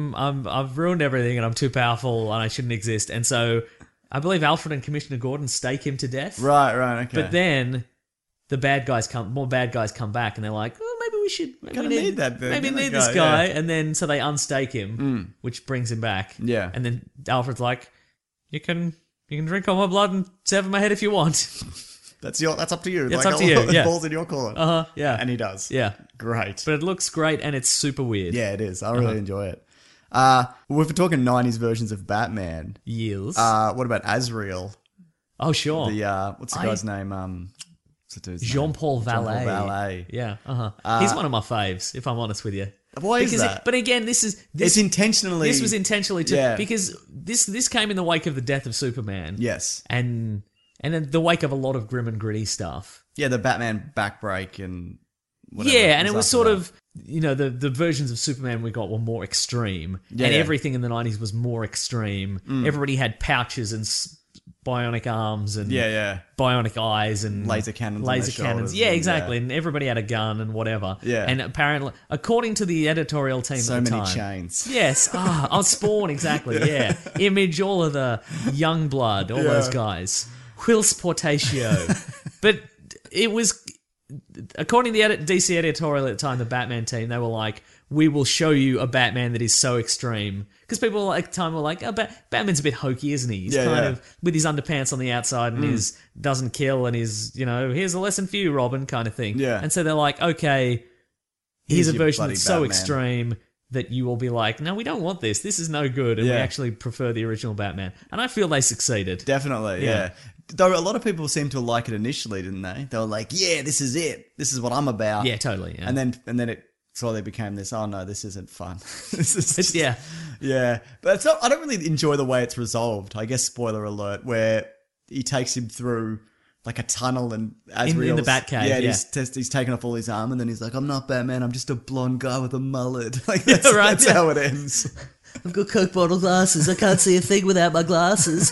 I've ruined everything, and I'm too powerful, and I shouldn't exist. And so I believe Alfred and Commissioner Gordon stake him to death. Right, okay. But then the more bad guys come back, and they're like, oh, maybe we should. Kinda need that bit, Maybe that need guy, this guy. yeah. And then so they unstake him, which brings him back. Yeah. And then Alfred's like, you can drink all my blood and sever my head if you want. That's up to you. It's up to you, yeah. Ball's in your court. Yeah. And he does. Yeah. Great. But it looks great, and it's super weird. Yeah, it is. I really enjoy it. Well, if we're talking 90s versions of Batman, Years. what about Azrael? Oh, sure. The what's the guy's name? What's the dude's name? Jean-Paul Valet. Jean-Paul Valet. Yeah. He's one of my faves, if I'm honest with you. Why is that? But again, this It's intentionally. This was intentionally Yeah. because this came in the wake of the death of Superman. Yes. And in the wake of a lot of grim and gritty stuff. Yeah, the Batman backbreak and whatever. Yeah, and it was after sort that. of, the versions of Superman we got were more extreme. Yeah, and yeah. everything in the 90s was more extreme. Everybody had pouches and bionic arms and Yeah. bionic eyes and Laser cannons on their shoulders Yeah, and, exactly. yeah. And everybody had a gun and whatever. Yeah. And apparently, according to the editorial team So at the many time. chains. Yes. Spawn, exactly. Yeah. Image, all of the Youngblood, all those guys. Whilce Portatio. But it was, according to the DC editorial at the time, the Batman team, they were like, we will show you a Batman that is so extreme. Because people at the time were like, oh, Batman's a bit hokey, isn't he? He's kind of with his underpants on the outside and his doesn't kill and his, here's a lesson for you, Robin, kind of thing. Yeah. And so they're like, okay, here's a your version bloody that's so Batman. extreme that you will be like, no, we don't want this. This is no good. And we Yeah. actually prefer the original Batman. And I feel they succeeded. Definitely, yeah. Though a lot of people seemed to like it initially, didn't they? They were like, yeah, this is it. This is what I'm about. Yeah, totally. Yeah. And then it slowly became this, oh no, this isn't fun. This is It's, yeah. Yeah. But it's not, I don't really enjoy the way it's resolved. I guess, spoiler alert, where he takes him through like a tunnel and Azrael's, the Batcave, and yeah. he's taken off all his armor and then he's like, I'm not Batman, I'm just a blonde guy with a mullet. Like that's, Right, that's yeah. how it ends. I've got Coke bottle glasses. I can't see a thing without my glasses.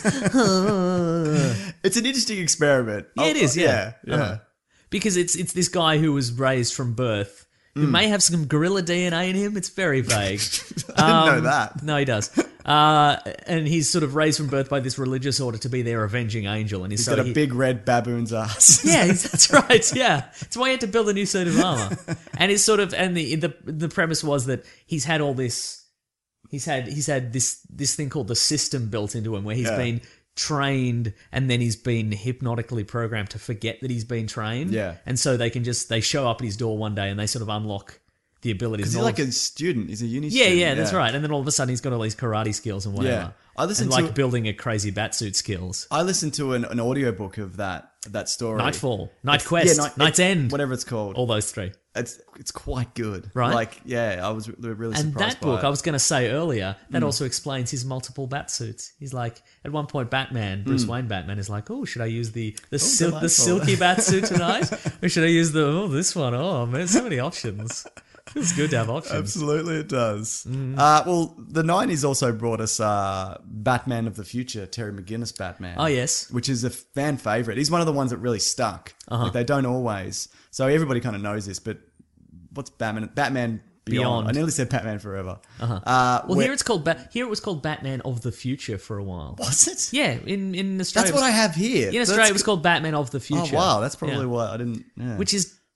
It's an interesting experiment. Yeah, it is, yeah. Yeah. Because it's this guy who was raised from birth, who may have some gorilla DNA in him. It's very vague. I didn't know that. No, he does. And he's sort of raised from birth by this religious order to be their avenging angel. And He's got a big red baboon's ass. Yeah, that's right. Yeah, it's why he had to build a new suit of armor. And it's sort of, and the premise was that he's had all this. He's had this thing called the system built into him, where he's been trained and then he's been hypnotically programmed to forget that he's been trained. Yeah. And so they show up at his door one day and they sort of unlock the abilities. He's and all like of- a student. He's a uni yeah, student. yeah, that's right. And then all of a sudden he's got all these karate skills and whatever. Yeah. I listened and to- like building a crazy batsuit skills. I listened to an audiobook of that story. Nightfall, Night Quest, Night's End, whatever it's called. all those three. It's quite good. Right. Like, yeah, I was really And surprised that by book, it. I was going to say earlier, that also explains his multiple bat suits. He's like, at one point, Bruce Wayne Batman is like, oh, should I use the delightful. silky bat suit tonight? Or should I use this one? Oh, man, so many options. Feels good to have options. Absolutely, it does. Mm-hmm. Well, the 90s also brought us Batman of the Future, Terry McGinnis Batman. Oh, yes. Which is a fan favorite. He's one of the ones that really stuck. Like, they don't always. So everybody kind of knows this, but what's Batman? Batman Beyond. I nearly said Batman Forever. Well, here it was called Batman of the Future for a while. Was it? Yeah, in Australia. That's what I have here. In Australia, it was called Batman of the Future. Oh, wow. That's probably why I didn't... Yeah. Which is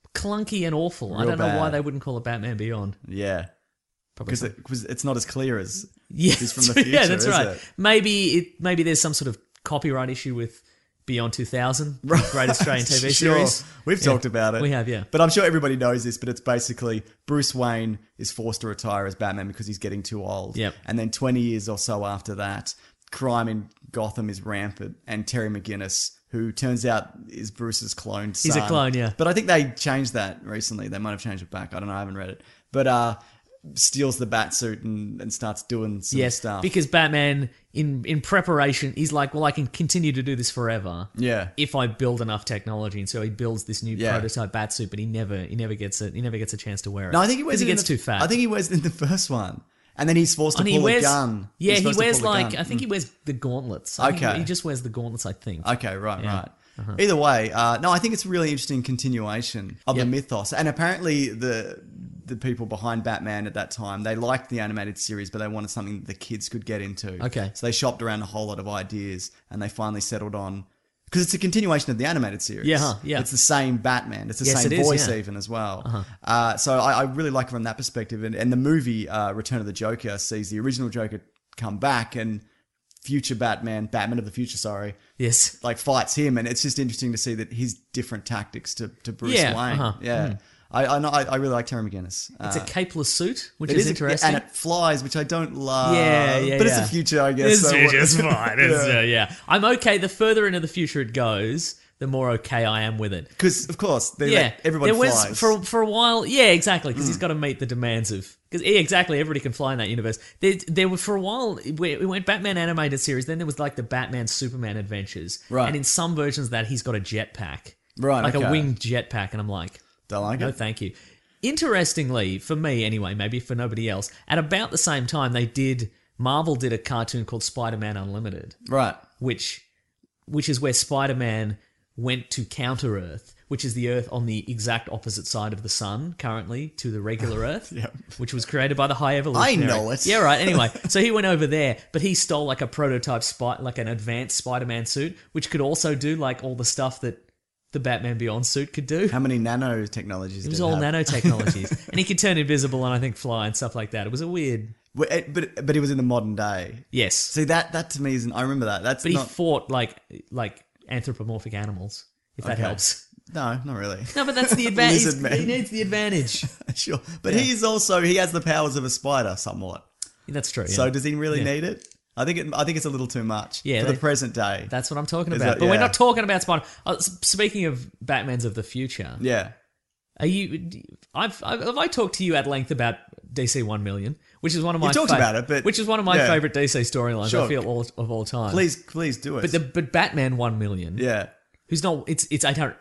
clunky and awful. I Real don't know why bad. they wouldn't call it Batman Beyond. Yeah. Probably Because it's not as clear as yeah, is from the future, yeah, that's is right. it? Maybe there's some sort of copyright issue with Beyond 2000, the Great Australian TV Sure. series. We've talked about it. We have, yeah. But I'm sure everybody knows this, but it's basically Bruce Wayne is forced to retire as Batman because he's getting too old. Yep. And then 20 years or so after that, crime in Gotham is rampant, and Terry McGinnis, who turns out is Bruce's cloned son. He's a clone, yeah. But I think they changed that recently. They might have changed it back. I don't know. I haven't read it. But steals the Batsuit and starts doing some Yes, stuff. because Batman, in preparation, he's like, well, I can continue to do this forever. Yeah. If I build enough technology, and so he builds this new Yeah. prototype Batsuit, but he never gets it. He never gets a chance to wear it. No, I think he wears because it he in gets the- too fat. I think he wears it in the first one. And then he's forced to And pull a gun. Yeah, He's he supposed to wears pull a like gun. I think he wears the gauntlets. I think Okay. he just wears the gauntlets. I think. Okay, right, Yeah. right. Either way, no, I think it's a really interesting continuation of Yep. the mythos. And apparently the people behind Batman at that time, they liked the animated series, but they wanted something that the kids could get into. Okay. So they shopped around a whole lot of ideas, and they finally settled on... Because it's a continuation of the animated series. Yeah, yeah. It's the same Batman. It's the Yes, same it is, voice yeah. even as well. So I really like it from that perspective. And the movie Return of the Joker sees the original Joker come back and future Batman of the future, sorry, Yes. like fights him, and it's just interesting to see that his different tactics to Bruce Yeah, Wayne. uh-huh. Yeah, I really like Terry McGinnis. It's a capeless suit, which It is is interesting. and it flies, which I don't love. Yeah, but it's yeah. the future, I guess. It's so future, what- it's fine. It's, Yeah. yeah, I'm okay. The further into the future it goes, the more okay I am with it. Because of course, Yeah, everybody there was flies. for a while. Yeah, exactly, because he's got to meet the demands of. Because exactly, everybody can fly in that universe. There were for a while we went Batman animated series. Then there was like the Batman Superman adventures, Right. And in some versions of that, he's got a jetpack, Right, like okay. a winged jetpack, and I'm like, Don't like no, it. thank you. Interestingly, for me anyway, maybe for nobody else, at about the same time Marvel did a cartoon called Spider-Man Unlimited, Right. which is where Spider-Man went to Counter Earth, which is the Earth on the exact opposite side of the sun currently to the regular Earth, Yep. which was created by the High Evolutionary. I know it. Yeah, right. Anyway, so he went over there, but he stole like a prototype like an advanced Spider-Man suit, which could also do like all the stuff that the Batman Beyond suit could do. How many nanotechnologies? It was all nanotechnologies, and he could turn invisible and I think fly and stuff like that. It was a weird, But he was in the modern day. yes. See that to me isn't. I remember that. That's But he not. fought like anthropomorphic animals, if that Okay. helps. No, not really. No, but that's the advantage. Lizard man. He needs the advantage. Sure, but he has the powers of a spider somewhat. That's true. Yeah. So does he really Yeah. need it? I think it's a little too much Yeah, for they- the present day. That's what I'm talking Is about. that- But we're yeah. not talking about Spider. Speaking of Batmans of the future, Yeah. are you? Have I talked to you at length about DC 1 Million, which is one of my talked about it, but- which is one of my yeah. favorite DC storylines. Sure. I feel of all time. Please do it. but Batman 1 Million, yeah. who's not? It's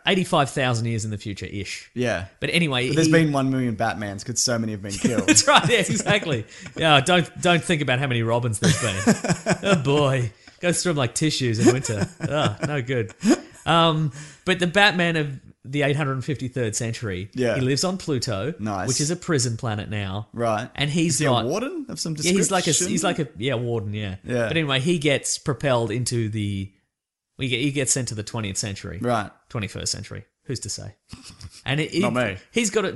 85,000 years in the future ish. Yeah. But anyway, But there's been 1 million Batmans because so many have been killed. That's right. Yeah, exactly. Yeah, don't think about how many Robins there's been. Oh boy, goes through them like tissues in winter. Oh, no good. But the Batman of the 853rd century, Yeah. he lives on Pluto, Nice. which is a prison planet now, Right. And he's Is he got a warden of some yeah, description? he's like a warden, yeah. Yeah. But anyway, he gets propelled into he gets sent to the 20th century, Right. 21st century. Who's to say? And Not me. He's got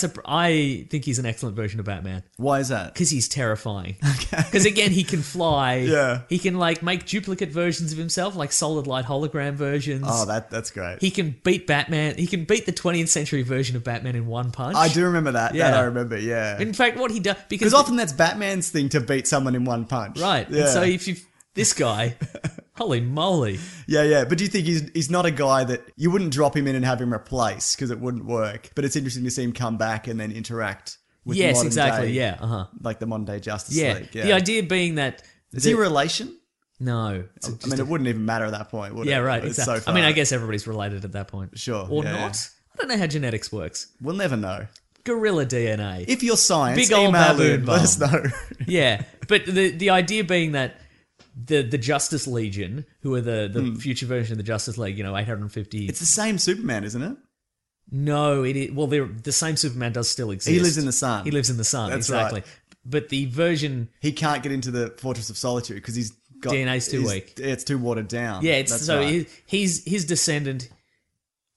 I think he's an excellent version of Batman. Why is that? Because he's terrifying. Because again, he can fly. Yeah. He can like make duplicate versions of himself, like solid light hologram versions. Oh, that's great. He can beat Batman. He can beat the 20th century version of Batman in one punch. I do remember that. Yeah. That I remember, yeah. In fact, what he does Because often that's Batman's thing to beat someone in one punch. right. Yeah. And so if you this guy, holy moly, Yeah. But do you think he's not a guy that you wouldn't drop him in and have him replace because it wouldn't work? But it's interesting to see him come back and then interact with yes, modern exactly, day, yeah, like the modern day Justice yeah. League. Yeah. The idea being that Is he a relation? no, I mean, it wouldn't even matter at that point, would it? yeah, right, It's exactly. so I mean, far. I guess everybody's related at that point, Sure, or yeah, not. yeah. I don't know how genetics works. We'll never know. Gorilla DNA. If you're science, Big old email baboon in, let us bomb. know. Yeah, but the idea being that the Justice Legion, who are the future version of the Justice League, 850. It's the same Superman, isn't it? No, it is. Well, the same Superman does still exist. He lives in the sun. He lives in the sun. That's exactly. right. But the version, He can't get into the Fortress of Solitude because he's got DNA's too weak. Yeah, it's too watered down. yeah, it's That's so right. he's his descendant.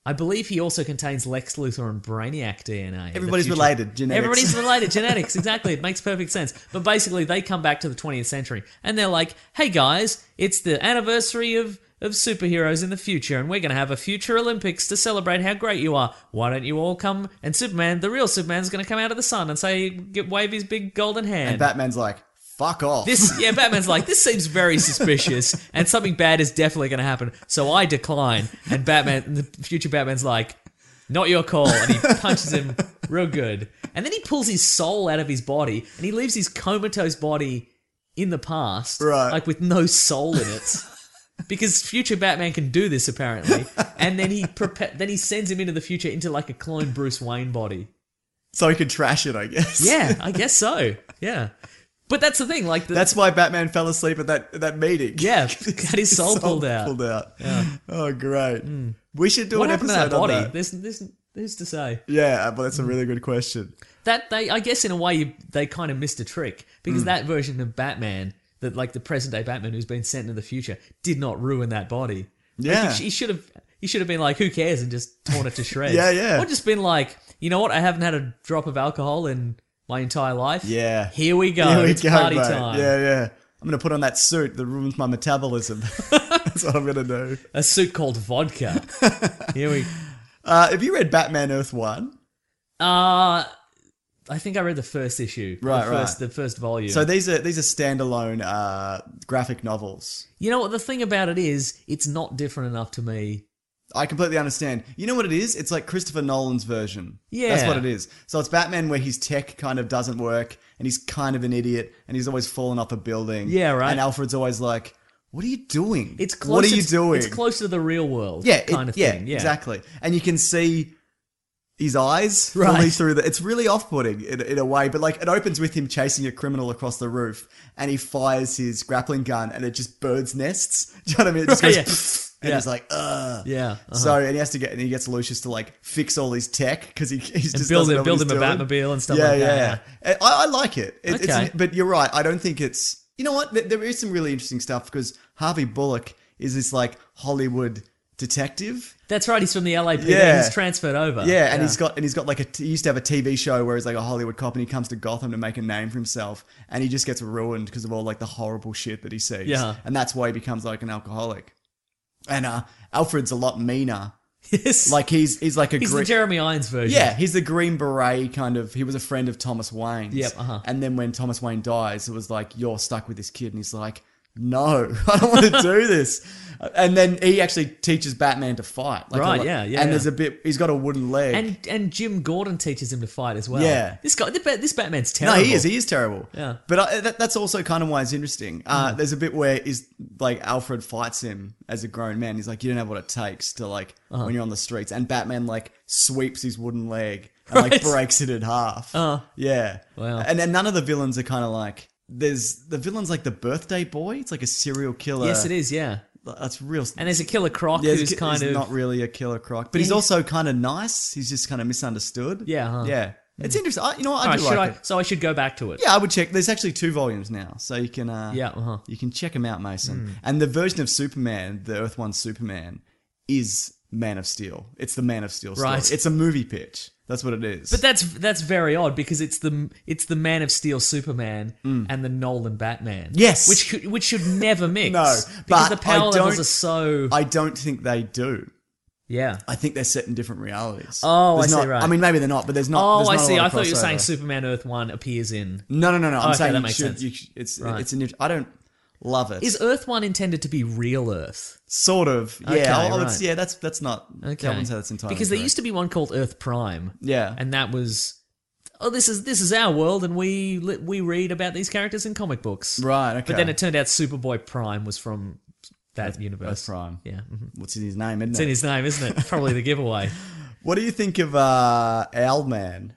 I believe he also contains Lex Luthor and Brainiac DNA. in the Everybody's future. related. Genetics. Everybody's related. Genetics, exactly. It makes perfect sense. But basically, they come back to the 20th century and they're like, hey guys, it's the anniversary of superheroes in the future, and we're going to have a future Olympics to celebrate how great you are. Why don't you all come? And Superman, the real Superman's going to come out of the sun and wave his big golden hand. And Batman's like, fuck off. Batman's like, this seems very suspicious, and something bad is definitely going to happen, so I decline. And the future Batman's like, not your call, and he punches him real good. And then he pulls his soul out of his body, and he leaves his comatose body in the past, Right. like with no soul in it. Because future Batman can do this, apparently. And then he sends him into the future into like a clone Bruce Wayne body. So he could trash it, I guess. Yeah, I guess so. Yeah. But that's the thing, like... That's why Batman fell asleep at that meeting. Yeah, had his soul pulled out. Yeah. Oh, great. We should do What an happened to episode that body? on that. There's who's to say? Yeah, but that's a really good question. I guess in a way, they kind of missed a trick. Because that version of Batman... that like the present day Batman who's been sent into the future did not ruin that body. Yeah. Like, he should have been like, who cares, and just torn it to shreds. Yeah. Or just been like, you know what, I haven't had a drop of alcohol in my entire life. Yeah. Here we go. It's party mate. time. Yeah. I'm going to put on that suit that ruins my metabolism. That's what I'm going to do. A suit called vodka. Here we Have you read Batman Earth 1? I think I read the first issue. Right. The first volume. So these are standalone graphic novels. You know what the thing about it is, it's not different enough to me. I completely understand. You know what it is? It's like Christopher Nolan's version. Yeah. That's what it is. So it's Batman where his tech kind of doesn't work and he's kind of an idiot and he's always falling off a building. Yeah, right. And Alfred's always like, what are you doing? It's close. What are you doing? It's close to the real world. Yeah, kind of thing. Yeah, exactly. And you can see his eyes Right. fully through it's really off-putting in a way, but like it opens with him chasing a criminal across the roof and he fires his grappling gun and it just birds nests. Do you know what I mean? It just goes and he's like, ugh. Yeah. So, and he gets Lucius to like fix all his tech because he's just build doesn't know him what he's a doing. Batmobile and stuff Yeah, like that. yeah. I like it. Okay. But you're right. I don't think it's, you know what? There is some really interesting stuff because Harvey Bullock is this like Hollywood detective. That's right. He's from the LAPD. Yeah. He's transferred over. Yeah, and he's got like he used to have a TV show where he's like a Hollywood cop and he comes to Gotham to make a name for himself and he just gets ruined because of all like the horrible shit that he sees. Yeah. And that's why he becomes like an alcoholic. And Alfred's a lot meaner. Yes. Like he's like He's the Jeremy Irons version. yeah, he's the Green Beret kind of. He was a friend of Thomas Wayne's. Yep, And then when Thomas Wayne dies, it was like, you're stuck with this kid. And he's like, no, I don't want to do this. And then he actually teaches Batman to fight. Like Right, yeah. And there's a bit, he's got a wooden leg. And Jim Gordon teaches him to fight as well. Yeah. This Batman's No, terrible. he is terrible. Yeah. But that's also kind of why it's interesting. There's a bit where Alfred fights him as a grown man. He's like, you don't have what it takes to like, when you're on the streets. And Batman like sweeps his wooden leg and like Right. breaks it in half. Yeah. Wow. And then none of the villains are kind of like, there's the villain's like the birthday boy. It's like a serial killer. Yes, it is, yeah. That's real. And there's a Killer Croc Yeah, who's he's kind of... not really a killer croc, but Yeah, he's also kind of nice. He's just kind of misunderstood. Yeah, Yeah. It's interesting. You know what? All I right, do should like it. So I should go back to it. Yeah, I would check. There's actually 2 volumes now, so you can you can check them out, Mason. And the version of Superman, the Earth 1 Superman, is Man of Steel. It's the Man of Steel story. Right. It's a movie pitch. That's what it is. But that's very odd because it's the Man of Steel Superman and the Nolan Batman. Yes. which should never mix. No, because but the power I levels don't- are so. I don't think they do. Yeah. I think they're set in different realities. Oh, There's I see, not- right. I mean, maybe they're not, but there's not. Oh, there's I not a see. lot I of thought you were saying crossover. Superman Earth 1 appears in. No. I'm Okay, saying that you makes should. sense. It's Right. I don't love it. Is Earth 1 intended to be real Earth? Sort of. Yeah. Okay, right. right. That's not. Okay. That one's how that's entirely Because there correct. used to be one called Earth Prime. Yeah. And that was, this is our world, and we read about these characters in comic books. Right. Okay. But then it turned out Superboy Prime was from that universe. Earth Prime. Yeah. What's in his name? Isn't It's it? in his name, isn't it? Probably the giveaway. What do you think of Owlman?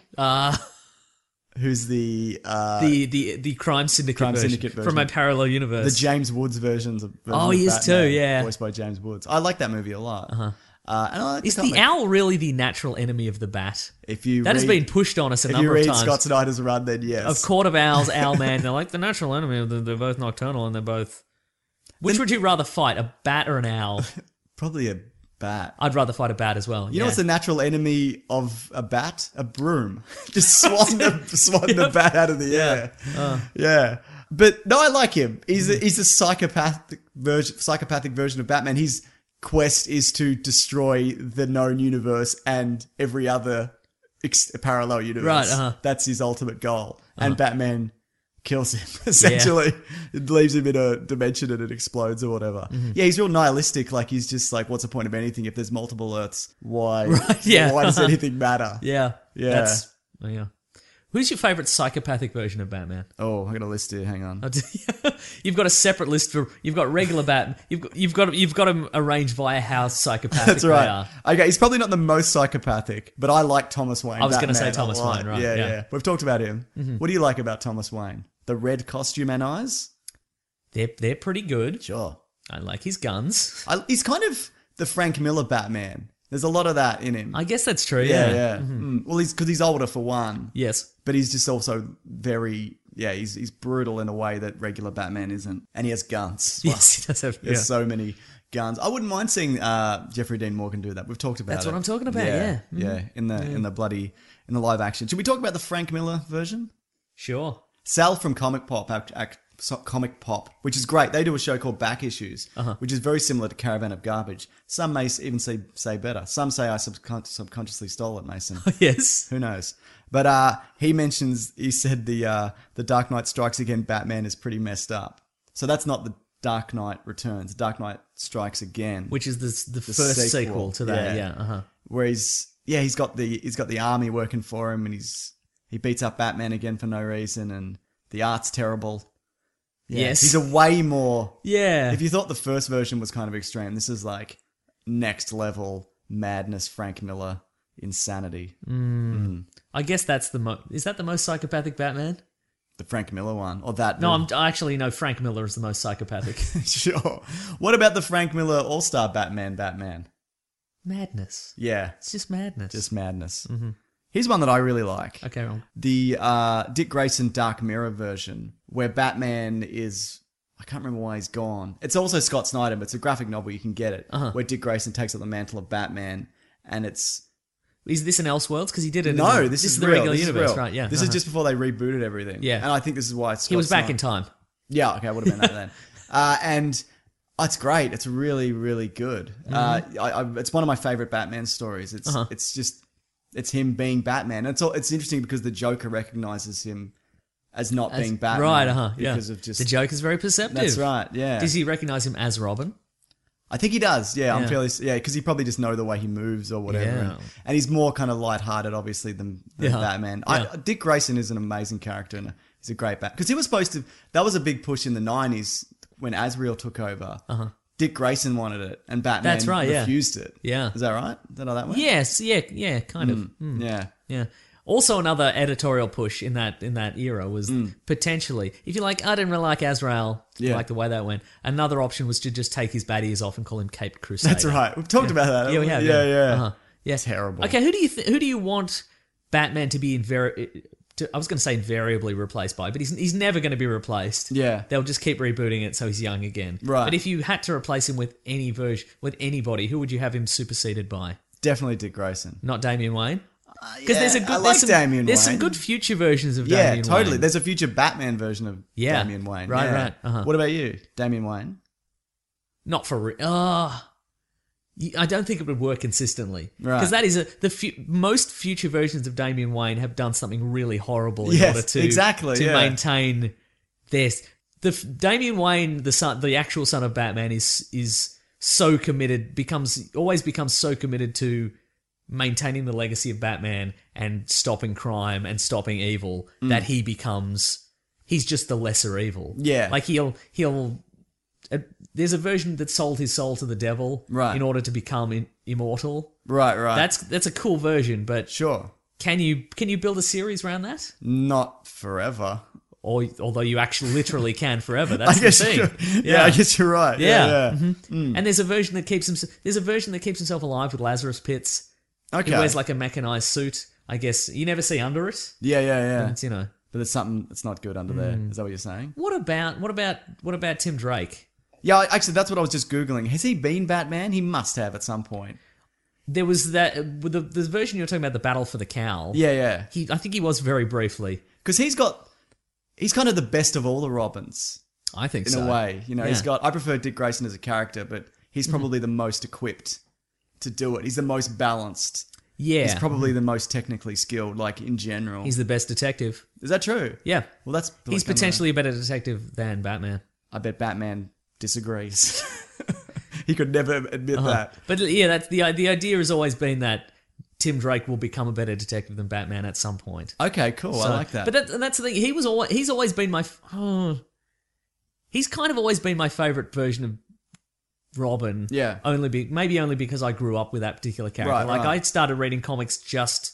Who's the Crime Syndicate Crime version, Syndicate version. from my parallel universe. the James Woods versions of Oh, he is Batman, too, yeah. voiced by James Woods. I like that movie a lot. And I like Is the the comic. owl really the natural enemy of the bat? If you That has read- been pushed on us a if you number of read times. Scott Snyder's run, then yes. Of Court of Owls, Owlman, they're like the natural enemy of they're both nocturnal and they're both... Which would you rather fight, a bat or an owl? Probably a Bat. I'd rather fight a bat as well. You know what's the natural enemy of a bat? A broom. Just swan the bat out of the air. Yeah. But no, I like him. He's a psychopathic version of Batman. His quest is to destroy the known universe and every other parallel universe. Right, That's his ultimate goal. And Batman kills him, essentially. It leaves him in a dimension and it explodes or whatever. Yeah, he's real nihilistic. Like, he's just like, what's the point of anything if there's multiple Earths? Why? Right, yeah. Why does anything matter? Yeah. Yeah. Yeah. Who's your favourite psychopathic version of Batman? Oh, I got a list here. Hang on. You've got a separate list for. You've got regular Batman. You've got them arranged via how psychopathic That's they right. are. Okay, he's probably not the most psychopathic, but I like Thomas Wayne. I was going to Batman say Thomas a lot. Wayne, right? Yeah. We've talked about him. What do you like about Thomas Wayne? The red costume and eyes? They're pretty good. Sure. I like his guns. He's kind of the Frank Miller Batman. There's a lot of that in him. I guess that's true. Yeah. Well, because he's older for one. Yes. But he's just also very, he's brutal in a way that regular Batman isn't. And he has guns. Yes, he does have. There's so many guns. I wouldn't mind seeing Jeffrey Dean Morgan do that. We've talked about That's it. what I'm talking about, yeah. Yeah, in the live action. Should we talk about the Frank Miller version? Sure. Sal from Comic Pop, which is great. They do a show called Back Issues, which is very similar to Caravan of Garbage. Some may even say better. Some say I subconsciously stole it, Mason. Yes. Who knows? But he said the Dark Knight Strikes Again Batman is pretty messed up. So that's not the Dark Knight Returns. Dark Knight Strikes Again, Which is the first sequel to that. Yeah. Where he's got the army working for him, and he beats up Batman again for no reason, and the art's terrible. Yeah, Yes. he's a way more. Yeah. If you thought the first version was kind of extreme, this is like next level madness, Frank Miller insanity. I guess that's is that the most psychopathic Batman? The Frank Miller one, or that? No, I actually know Frank Miller is the most psychopathic. Sure. What about the Frank Miller All-Star Batman? Madness. Yeah, It's just madness. just madness. Here's one that I really like. Okay, wrong. The Dick Grayson Dark Mirror version, where Batman is... I can't remember why he's gone. It's also Scott Snyder, but it's a graphic novel. You can get it. Where Dick Grayson takes up the mantle of Batman, and it's... Is this an Elseworlds? Because he did it. No, this is the real. regular This is universe, real. right? Yeah. This is just before they rebooted everything. Yeah. And I think this is why He was back in time. Yeah, okay, I would have been that then. And it's great. It's really, really good. It's one of my favorite Batman stories. It's him being Batman. It's interesting because the Joker recognizes him as not being Batman. Right, Because of just... The Joker's very perceptive. That's right, yeah. Does he recognise him as Robin? I think he does, yeah. I'm Yeah. fairly... Yeah, because he probably just know the way he moves or whatever. Yeah. And he's more kind of lighthearted, obviously, than Batman. Yeah. Dick Grayson is an amazing character and he's a great Bat. Because he was supposed to... That was a big push in the 90s when Azrael took over. Dick Grayson wanted it and Batman That's right, yeah. refused it. Yeah. Is that right? Is that how that went? Yes, yeah, kind of. Yeah. Yeah. Also, another editorial push in that era was potentially, if you like, I didn't really like Azrael, Yeah. like the way that went. Another option was to just take his bad ears off and call him Caped Crusader. That's right. We've talked about that. Yeah, we have. Yeah. Yeah. Terrible. Okay, who do you want Batman to be I was going to say invariably replaced by, but he's never going to be replaced. Yeah. They'll just keep rebooting it so he's young again. Right. But if you had to replace him with any version, with anybody, who would you have him superseded by? Definitely Dick Grayson. Not Damian Wayne? Because there's Damian there's some Wayne. good future versions of Yeah, Damian totally. Wayne. There's a future Batman version of Yeah. Damian Wayne. Right, Yeah. right. Uh-huh. What about you? Damian Wayne? Not for real. I don't think it would work consistently. Right. Because that is most future versions of Damian Wayne have done something really horrible in Yes, order to exactly, to yeah. maintain this. Damian Wayne, the actual son of Batman, is so committed, always becomes so committed to maintaining the legacy of Batman and stopping crime and stopping evil that he's just the lesser evil. Yeah. Like he'll there's a version that sold his soul to the devil Right. in order to become immortal. Right. That's a cool version, but Sure. can you build a series around that? Not forever. Or although you actually literally can forever, that's I guess the thing. you could. Yeah, I guess you're right. Yeah. Yeah. And there's a version that keeps himself alive with Lazarus Pits. Okay. He wears like a mechanized suit. I guess you never see under it. Yeah. It's, But there's something that's not good under there. Is that what you're saying? What about Tim Drake? Yeah, actually, that's what I was just Googling. Has he been Batman? He must have at some point. There was that with the version you were talking about, the Battle for the Cowl. Yeah. I think he was very briefly. Because he's kind of the best of all the Robins. I think in so. a way. You know, Yeah. I prefer Dick Grayson as a character, but he's probably the most equipped to do it. He's the most balanced. Yeah. He's probably the most technically skilled, like, in general. He's the best detective. Is that true? Yeah. Well, that's... He's potentially a better detective than Batman. I bet Batman disagrees. He could never admit that. But yeah, that's the idea has always been that Tim Drake will become a better detective than Batman at some point. Okay, cool. I like that. But that's the thing. He's always been my... he's kind of always been my favourite version of Robin. Yeah. Maybe only because I grew up with that particular character. Right. I started reading comics just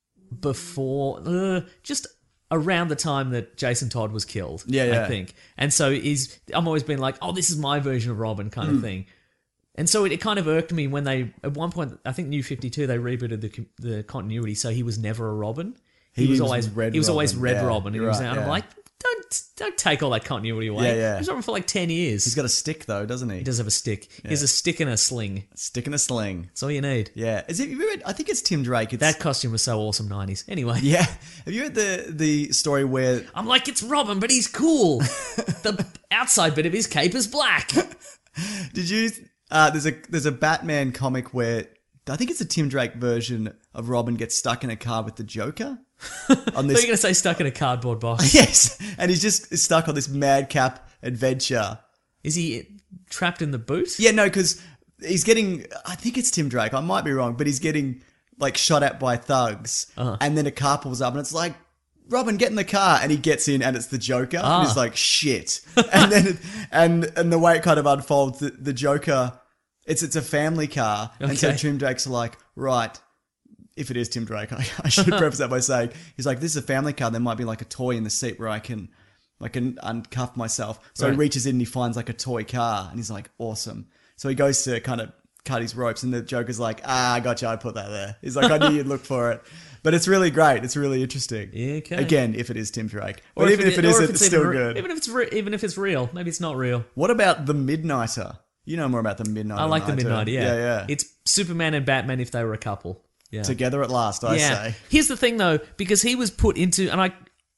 before... just around the time that Jason Todd was killed, Yeah. I think. And so I'm always been like, oh, this is my version of Robin kind of thing. And so it kind of irked me when they, at one point, I think New 52, they rebooted the continuity, so he was never a Robin. He was always Red Robin. And, I'm like, don't take all that continuity away. Yeah. He was Robin for like 10 years. He's got a stick, though, doesn't he? He does have a stick. He has a stick and a sling. A stick and a sling. That's all you need. Yeah. I think it's Tim Drake. That costume was so awesome, 90s. Anyway. Yeah. Have you read the story where... I'm like, it's Robin, but he's cool. The outside bit of his cape is black. Did you... there's a Batman comic where... I think it's a Tim Drake version of Robin gets stuck in a car with the Joker. On this... So you're going to say stuck in a cardboard box? Yes. And he's just stuck on this madcap adventure. Is he trapped in the boot? Yeah, no, because he's getting... I think it's Tim Drake. I might be wrong, but he's getting, like, shot at by thugs. And then a car pulls up and it's like, Robin, get in the car. And he gets in and it's the Joker. And he's like, shit. And then and the way it kind of unfolds, the Joker... It's a family car. Okay. And so Tim Drake's like, right... If it is Tim Drake, I should preface that by saying, he's like, this is a family car. There might be like a toy in the seat where I can uncuff myself. So he reaches in and he finds like a toy car and he's like, awesome. So he goes to kind of cut his ropes and the Joker's like, I gotcha, I put that there. He's like, I knew you'd look for it. But it's really great. It's really interesting. Yeah, okay. Again, if it is Tim Drake. But even if it isn't, it's still good. Even if it's real. Maybe it's not real. What about The Midnighter? You know more about The Midnighter. I like The Midnighter, yeah. Yeah. It's Superman and Batman if they were a couple. Yeah. Together at last, I say. Here's the thing, though, because he was put into, and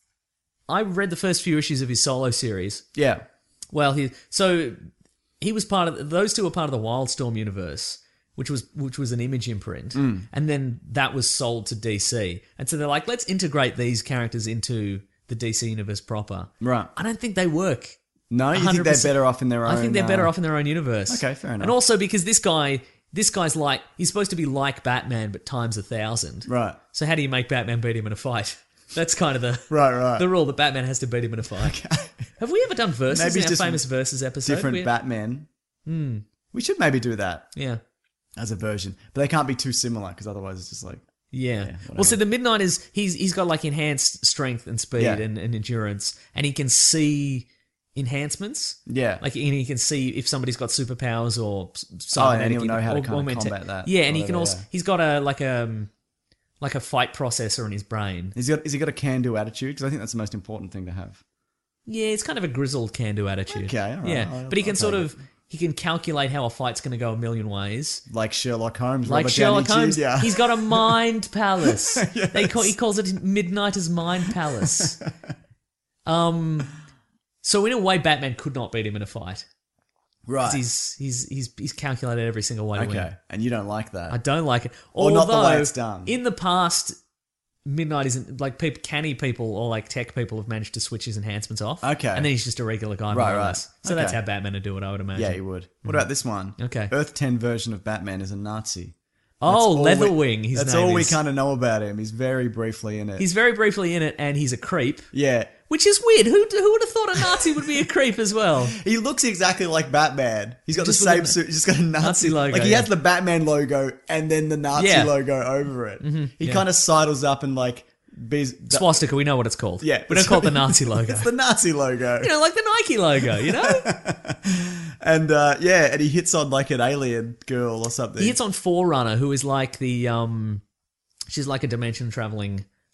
I read the first few issues of his solo series. Yeah. Well, he was part of those two were part of the Wildstorm universe, which was an Image imprint, and then that was sold to DC, and so they're like, let's integrate these characters into the DC universe proper. Right. I don't think they work. No, you think they're better off in their own? I think they're better off in their own universe. Okay, fair enough. And also because this guy's like, he's supposed to be like Batman, but times 1,000. Right. So how do you make Batman beat him in a fight? That's kind of the right. the rule that Batman has to beat him in a fight. Okay. Have we ever done verses maybe in our famous verses episode? Different Batman. We should maybe do that. Yeah. As a version. But they can't be too similar because otherwise it's just like... Yeah. Well, so the Midnight is... He's got like enhanced strength and speed and endurance. And he can see... enhancements. Yeah. Like, and he can see if somebody's got superpowers or and he'll know how to kind of combat that. Yeah, and he can also... He's got a fight processor in his brain. Has he got a can-do attitude? Because I think that's the most important thing to have. Yeah, it's kind of a grizzled can-do attitude. Okay, all right. Yeah, but he can he can calculate how a fight's going to go a million ways. Like Sherlock Holmes. Like Sherlock Holmes. Jr. He's got a mind palace. Yes. He calls it Midnighter's Mind Palace. So in a way, Batman could not beat him in a fight. Right. He's calculated every single way to win. Okay, and you don't like that. I don't like it. Or not the way it's done. In the past, Midnight isn't... Like, canny people or, like, tech people have managed to switch his enhancements off. Okay. And then he's just a regular guy. Right. So that's how Batman would do it, I would imagine. Yeah, he would. What about this one? Okay. Earth 10 version of Batman is a Nazi. Leatherwing, That's all we kind of know about him. He's very briefly in it. He's very briefly in it, and he's a creep. Yeah. Which is weird. Who would have thought a Nazi would be a creep as well? He looks exactly like Batman. He's got the same suit. He's just got a Nazi logo. Like, he has the Batman logo and then the Nazi logo over it. Mm-hmm. He kind of sidles up and, like... Swastika, we know what it's called. Yeah. We don't call it the Nazi logo. It's the Nazi logo. You know, like the Nike logo, you know? And, and he hits on, like, an alien girl or something. He hits on Forerunner, who is like the... she's like a dimension-traveling...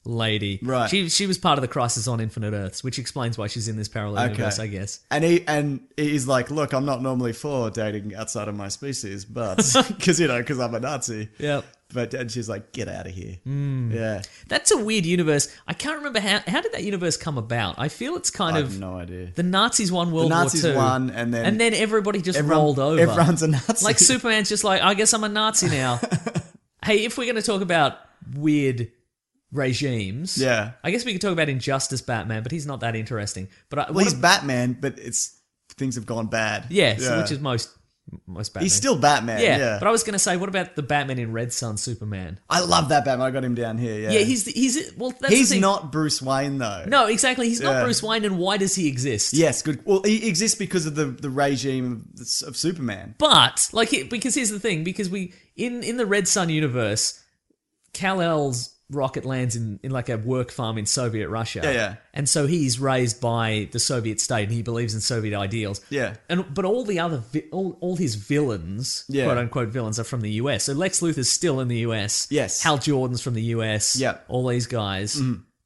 lady. Right. She was part of the Crisis on Infinite Earths, which explains why she's in this parallel universe, I guess. And he's like, look, I'm not normally for dating outside of my species, but because I'm a Nazi. Yep. And she's like, get out of here. Yeah. That's a weird universe. I can't remember how did that universe come about. I feel it's kind I of have no idea. the Nazis won World The Nazis War II. won, and then everybody just rolled over. Everyone's a Nazi. Like Superman's just like, I guess I'm a Nazi now. Hey, if we're going to talk about weird regimes, Yeah. I guess we could talk about Injustice Batman, but he's not that interesting. But well, he's Batman, but things have gone bad. so which is most Batman. He's still Batman. Yeah. But I was going to say, what about the Batman in Red Son Superman? I love that Batman. I got him down here. Yeah. Yeah, he's well. That's He's the thing. not Bruce Wayne though. No, exactly. He's not Yeah. Bruce Wayne, and why does he exist? Yes, good. Well, he exists because of the regime of Superman. But because here's the thing: because we in the Red Son universe, Kal-El's rocket lands in like a work farm in Soviet Russia. Yeah. And so he's raised by the Soviet state, and he believes in Soviet ideals. Yeah. But all the other all his villains, Yeah. quote unquote villains, are from the US. So Lex Luthor's still in the US. Yes. Hal Jordan's from the US. Yeah. All these guys.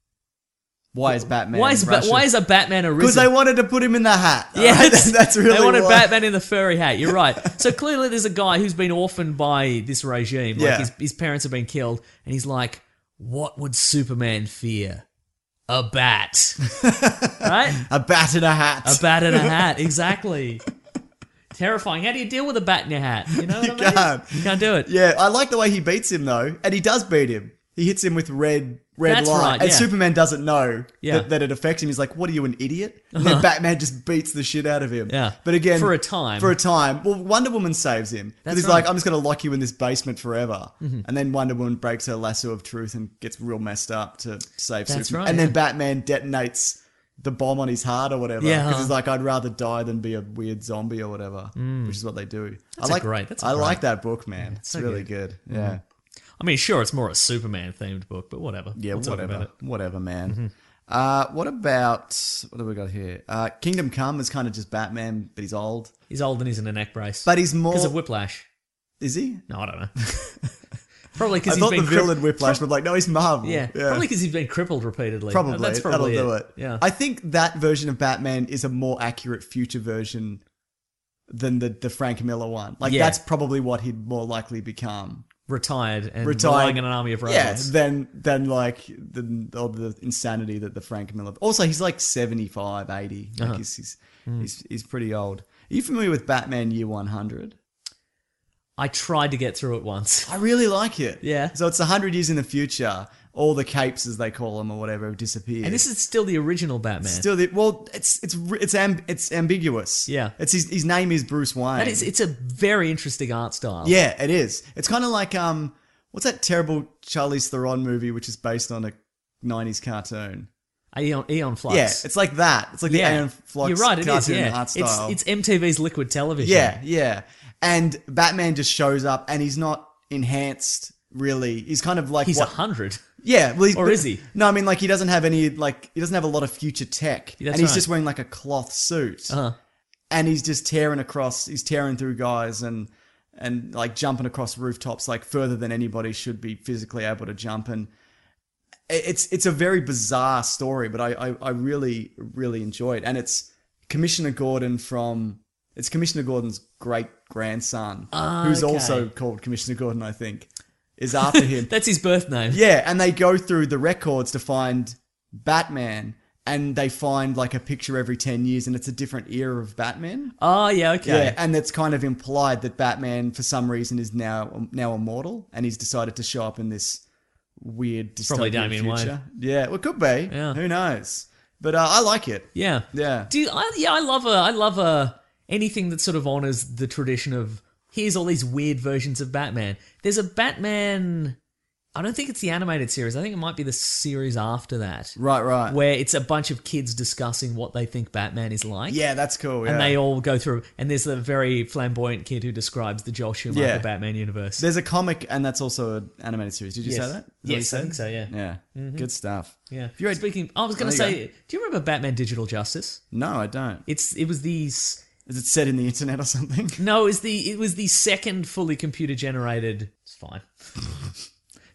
Why is Batman? Why is a Batman arisen? Because they wanted to put him in the hat. Yeah, Right? That's really they wanted why. Batman in the furry hat. You're right. So clearly, there's a guy who's been orphaned by this regime. Like Yeah. his parents have been killed, and he's like, "What would Superman fear? A bat, right? A bat in a hat. A bat in a hat, exactly. Terrifying. How do you deal with a bat in your hat? You know what You I mean? can't. You can't do it. Yeah, I like the way he beats him though, and he does beat him. He hits him with red That's light, right, and yeah. Superman doesn't know Yeah. that it affects him. He's like, "What are you, an idiot?" And then Batman just beats the shit out of him. Yeah. but again, For a time. well, Wonder Woman saves him. That's He's right. like, "I'm just going to lock you in this basement forever," and then Wonder Woman breaks her lasso of truth and gets real messed up to save That's Superman. right, And then yeah. Batman detonates the bomb on his heart or whatever. Yeah. because he's like, "I'd rather die than be a weird zombie or whatever," which is what they do. That's I like that book, man. It's so really good. Mm-hmm. Yeah. I mean, sure, it's more a Superman themed book, but whatever. Yeah, We'll talk whatever. about it. Whatever, man. What have we got here? Kingdom Come is kind of just Batman, but he's old. He's old and he's in a neck brace. But he's more. because of Whiplash. Is he? No, I don't know. Probably I because he's thought been the villain Whiplash, but like, no, he's Marvel. Yeah, probably because he's been crippled repeatedly. Probably. That's probably That'll do it. Yeah. I think that version of Batman is a more accurate future version than the Frank Miller one. Like, Yeah. that's probably what he'd more likely become. Retired and relying on an army of robots. Yeah, than like the insanity that the Frank Miller. Also, he's like 75, 80. Like he's pretty old. Are you familiar with Batman Year 100? I tried to get through it once. I really like it. Yeah. So it's 100 years in the future. All the capes, as they call them or whatever, have disappeared. And this is still the original Batman. It's ambiguous. Yeah. It's his name is Bruce Wayne. It's a very interesting art style. Yeah, it is. It's kind of like what's that terrible Charlize Theron movie which is based on a 90s cartoon? Eon Flux. Yeah, it's like that. It's like the Aeon Flux You're right, it is. cartoon Yeah. art style. It's MTV's Liquid Television. Yeah. And Batman just shows up and he's not enhanced really. He's kind of like He's what 100. Yeah, well, Or is he? No, I mean, like, he doesn't have a lot of future tech. That's and he's right. just wearing, like, a cloth suit. Uh-huh. And he's just tearing through guys and like, jumping across rooftops, like, further than anybody should be physically able to jump. And it's a very bizarre story, but I really, really enjoy it. And it's Commissioner Gordon's great-grandson, who's okay. also called Commissioner Gordon, I think, is after him. That's his birth name. Yeah, and they go through the records to find Batman, and they find like a picture every 10 years, and it's a different era of Batman. Oh, yeah, okay. Yeah, and it's kind of implied that Batman, for some reason, is now immortal, and he's decided to show up in this weird Probably dystopian Damian future. Wayne. Yeah, well, it could be. Yeah. Who knows? But I like it. Yeah. Yeah. I love anything that sort of honors the tradition of here's all these weird versions of Batman. There's a Batman, I don't think it's the animated series. I think it might be the series after that. Right. Where it's a bunch of kids discussing what they think Batman is like. Yeah, that's cool. Yeah. And they all go through, and there's a very flamboyant kid who describes the Joel Schumacher Yeah. Batman universe. There's a comic, and that's also an animated series. Did you Yes. say that? Is that what Yes, you I said? think so, yeah. Yeah. Good stuff. Yeah. If you read- Speaking, I was going to There you say, do you remember Batman Digital Justice? No, I don't. It was these. Is it set in the internet or something? No, it was the second fully computer generated. It's fine.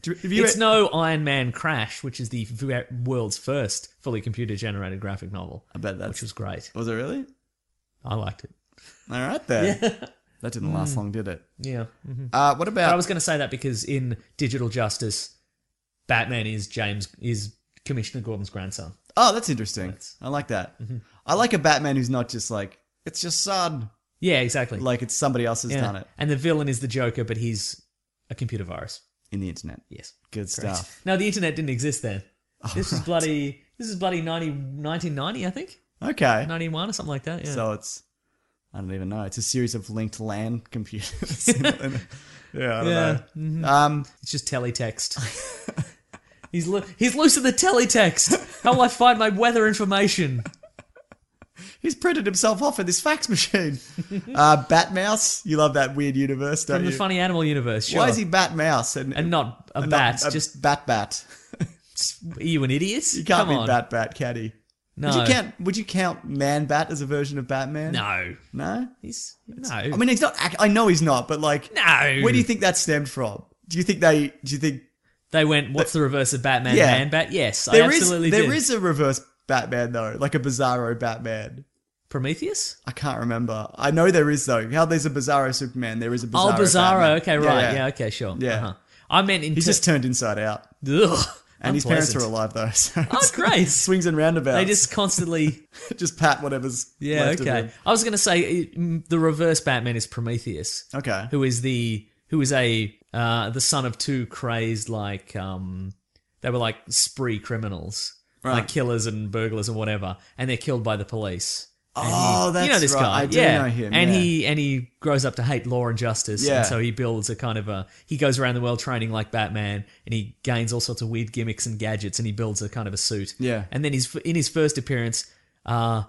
It's no Iron Man Crash, which is the world's first fully computer-generated graphic novel. I bet which was great. Was it really? I liked it. All right then. Yeah. That didn't last long, did it? Yeah. Mm-hmm. What about? But I was going to say that because in Digital Justice, Batman is Commissioner Gordon's grandson. Oh, that's interesting. I like that. Mm-hmm. I like a Batman who's not just like, it's your son. Yeah, exactly. Like it's somebody else has done it. And the villain is the Joker, but he's a computer virus. In the internet. Yes. Good stuff. No, the internet didn't exist then. This is bloody 1990, I think. Okay. 91 or something like that, yeah. So it's, I don't even know. It's a series of linked LAN computers. I don't know. Mm-hmm. It's just teletext. He's loose in the teletext. How will I find my weather information? He's printed himself off in this fax machine. Batmouse. You love that weird universe, don't you? From the Funny Animal universe, sure. Why is he Batmouse? And not a bat? Just Bat. Are you an idiot? You can't be Bat, can he? No. Would you count Man Bat as a version of Batman? No. No? No. I mean, he's not. I know he's not, but like, no. Where do you think that stemmed from? Do you think they went? What's the reverse of Batman? Yeah. Man Bat? Yes, I absolutely did. There is a reverse Batman though, like a Bizarro Batman. Prometheus? I can't remember. I know there is though. How there's a Bizarro Superman, there is a Bizarro. Oh, Bizarro. Batman. Okay, right. Yeah. Okay, sure. Yeah. Uh-huh. I meant he's just turned inside out. Ugh. And his parents are alive though. So oh, great. Swings and roundabouts. They just constantly just pat whatever's left of him. I was going to say the reverse Batman is Prometheus. Okay. Who is the son of two crazed they were like spree criminals, like killers and burglars and whatever, and they're killed by the police. And that's you know this right. guy. I do know him. And he grows up to hate law and justice. Yeah. And so he builds a kind of he goes around the world training like Batman, and he gains all sorts of weird gimmicks and gadgets, and he builds a kind of a suit. Yeah. And then in his first appearance, the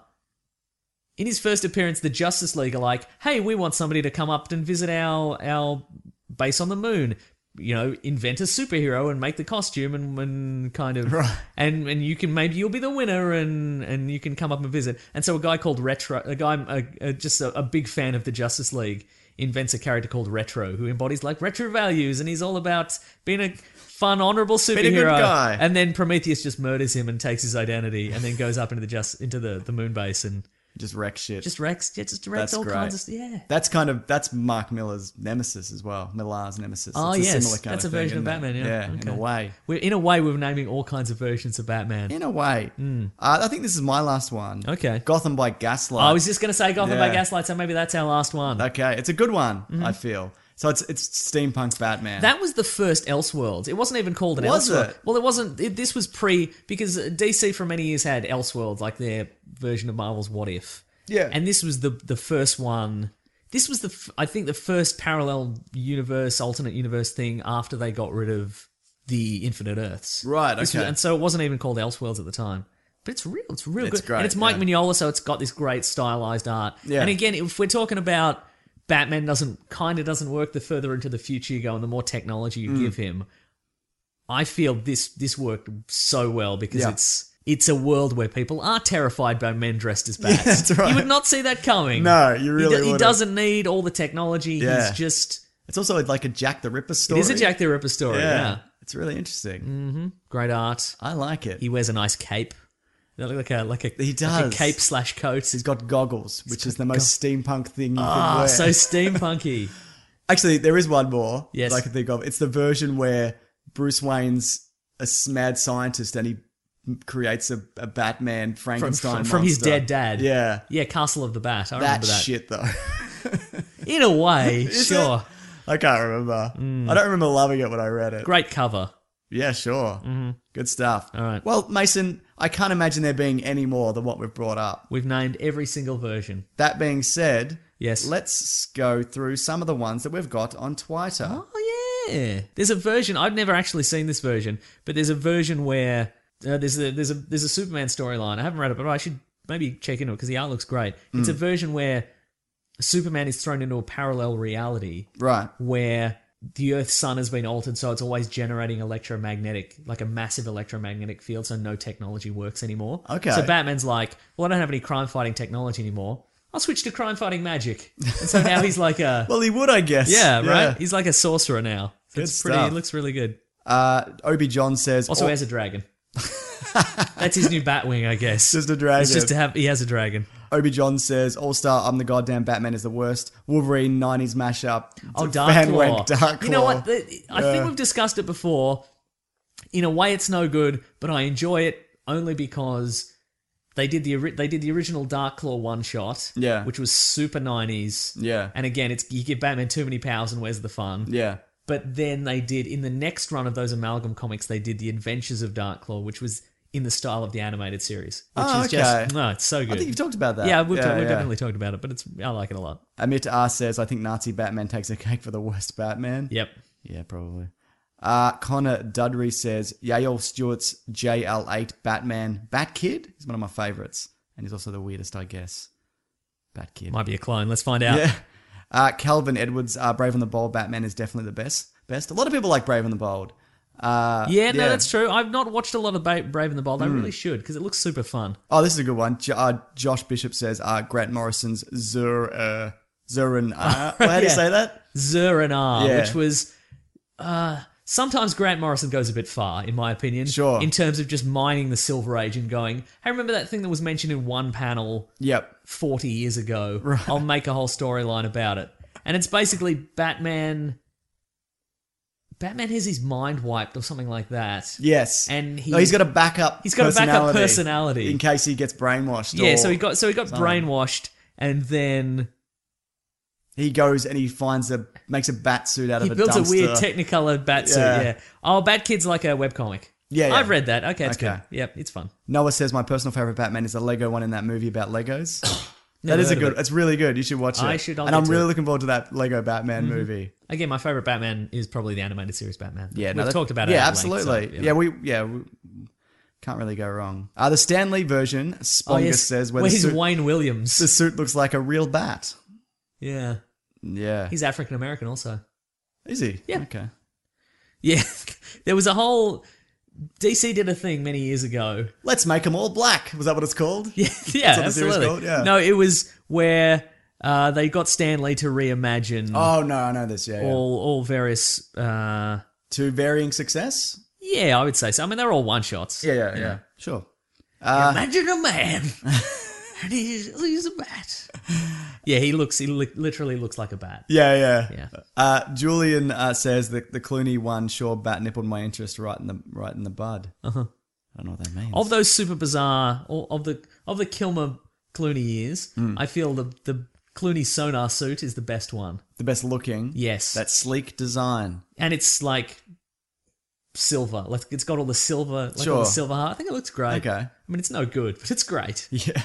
Justice League are like, hey, we want somebody to come up and visit our base on the moon. You know, invent a superhero and make the costume and kind of and you can maybe you'll be the winner and you can come up and visit. And so a guy called Retro, just a big fan of the Justice League, invents a character called Retro who embodies like retro values, and he's all about being a fun, honorable superhero. Being a good guy. And then Prometheus just murders him and takes his identity, and then goes up into the moon base and just wrecks shit. Just wrecks all great. kinds of That's Mark Millar's nemesis as well. Millar's nemesis. Oh, it's a yes. similar kind That's of a thing, version of isn't Batman, it? yeah. In a way. We're naming all kinds of versions of Batman. In a way. I think this is my last one. Okay. Gotham by Gaslight. I was just going to say Gotham by Gaslight, so maybe that's our last one. Okay. It's a good one, I feel. So it's steampunk Batman. That was the first Elseworlds. It wasn't even called an Was Elseworld. it? Well, it wasn't. This was because DC for many years had Elseworlds, like their version of Marvel's What If. Yeah. And this was the first one. This was I think the first parallel universe, alternate universe thing after they got rid of the Infinite Earths. Right, okay. And so it wasn't even called Elseworlds at the time. But it's real good. Great, and it's Mike Mignola, so it's got this great stylized art. Yeah. And again, if we're talking about Batman doesn't work the further into the future you go and the more technology you give him, I feel this worked so well because it's a world where people are terrified by men dressed as bats. Yeah, that's right. You would not see that coming. No, you really He wouldn't. doesn't need all the technology. Yeah. He's just... It's also like a Jack the Ripper story. It is a Jack the Ripper story, yeah. It's really interesting. Great art. I like it. He wears a nice cape. Like a He does. like a cape/coat. He's got goggles, which is the most steampunk thing you can wear. So steampunky. Actually, there is one more Yes. that I can think of. It's the version where Bruce Wayne's a mad scientist and he creates a Batman Frankenstein from his monster. dead dad. Yeah. Yeah, Castle of the Bat. I That remember that. shit, though. In a way, Is sure. it? I can't remember. I don't remember loving it when I read it. Great cover. Yeah, sure. Good stuff. All right. Well, Mason, I can't imagine there being any more than what we've brought up. We've named every single version. That being said, Yes. let's go through some of the ones that we've got on Twitter. Oh yeah. There's a version. I've never actually seen this version, but there's a version where there's a Superman storyline. I haven't read it, but I should maybe check into it because the art looks great. It's a version where Superman is thrown into a parallel reality, Right. where the Earth's sun has been altered, so it's always generating like a massive electromagnetic field, so no technology works anymore. Okay. So Batman's like, well, I don't have any crime-fighting technology anymore. I'll switch to crime-fighting magic. And so now he's like a... Well, he would, I guess. yeah, right? He's like a sorcerer now. So Good it's pretty... stuff. It looks really good. Obi John says Also has a dragon. That's his new Batwing, I guess. Just a dragon. It's just to have. He has a dragon. Obi John says, All-Star, I'm the goddamn Batman is the worst. Wolverine 90s mashup. Oh, Fan Darkclaw. went Darkclaw. You know what? I think we've discussed it before. In a way, it's no good, but I enjoy it only because they did the original Darkclaw one shot. Yeah. Which was super 90s. Yeah. And again, it's you give Batman too many powers and where's the fun? Yeah. But then they did, in the next run of those Amalgam comics, they did the Adventures of Darkclaw, which was in the style of the animated series. Which is just, no, it's so good. I think you've talked about that. Yeah, we've definitely talked about it, but I like it a lot. Amit R says, I think Nazi Batman takes a cake for the worst Batman. Yep. Yeah, probably. Connor Dudry says, Yael Stewart's JL8 Batman Bat Kid is one of my favourites. And he's also the weirdest, I guess. Bat Kid. Might be a clone. Let's find out. Yeah. Calvin Edwards, Brave and the Bold Batman is definitely the best. A lot of people like Brave and the Bold. No, that's true. I've not watched a lot of Brave and the Bold. I really should, because it looks super fun. Oh, this is a good one. Josh Bishop says, Grant Morrison's Zurin. How do you say that? Zur-Anar, Yeah. which was... sometimes Grant Morrison goes a bit far, in my opinion. Sure. In terms of just mining the Silver Age and going, hey, remember that thing that was mentioned in one panel Yep. 40 years ago? Right. I'll make a whole storyline about it. And it's basically Batman has his mind wiped or something like that. Yes. And he's got a backup He's got a backup personality. in case he gets brainwashed. Yeah, or so he got brainwashed, and then he goes and he makes a bat suit out of he a builds dumpster. a weird Technicolor bat suit. Yeah. Oh, Bat Kid's like a webcomic. Yeah, I've read that. Okay, it's Okay. good. Yep, it's fun. Noah says my personal favorite Batman is the Lego one in that movie about Legos. Never That is a heard of good. it. It's really good. You should watch it. I should, I'll and get I'm to really it. looking forward to that Lego Batman movie. Again, my favorite Batman is probably the animated series Batman. Yeah, we've talked about it. Yeah, at length, absolutely. so, we can't really go wrong. The Stan Lee version, Spongus says, where he's Wayne Williams. the suit looks like a real bat. Yeah, Yeah, he's African American also. is he? Yeah. Okay. Yeah, there was a whole DC did a thing many years ago. Let's make them all black. Was that what it's called? Yeah, That's what the series absolutely. called? Yeah. No, it was where they got Stan Lee to reimagine Oh no, I know this. Yeah, yeah. all various. To varying success. Yeah, I would say so. I mean, they're all one shots. Yeah. Sure. Imagine a man, and he's a bat. Yeah, he literally looks like a bat. Yeah. Julian says that the Clooney one sure bat nippled my interest right in the bud. I don't know what that means. Of those super bizarre, of the Kilmer Clooney years, I feel the Clooney sonar suit is the best one. The best looking. Yes. That sleek design. And it's like silver. Like it's got all the silver, like all Sure. the silver heart. I think it looks great. Okay. I mean, it's no good, but it's great. Yeah.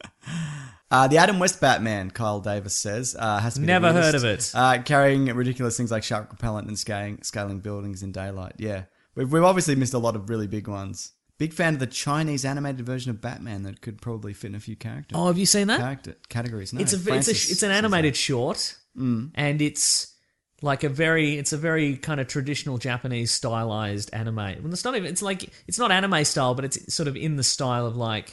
The Adam West Batman, Kyle Davis says, has to be the Never heard weirdest. of it. Carrying ridiculous things like shark repellent and scaling buildings in daylight. Yeah. We've obviously missed a lot of really big ones. Big fan of the Chinese animated version of Batman that could probably fit in a few characters. Oh, have you seen that? Categories. No, It's Francis an says animated that. short, and it's like a very kind of traditional Japanese stylized anime. Well, it's not anime style, but it's sort of in the style of like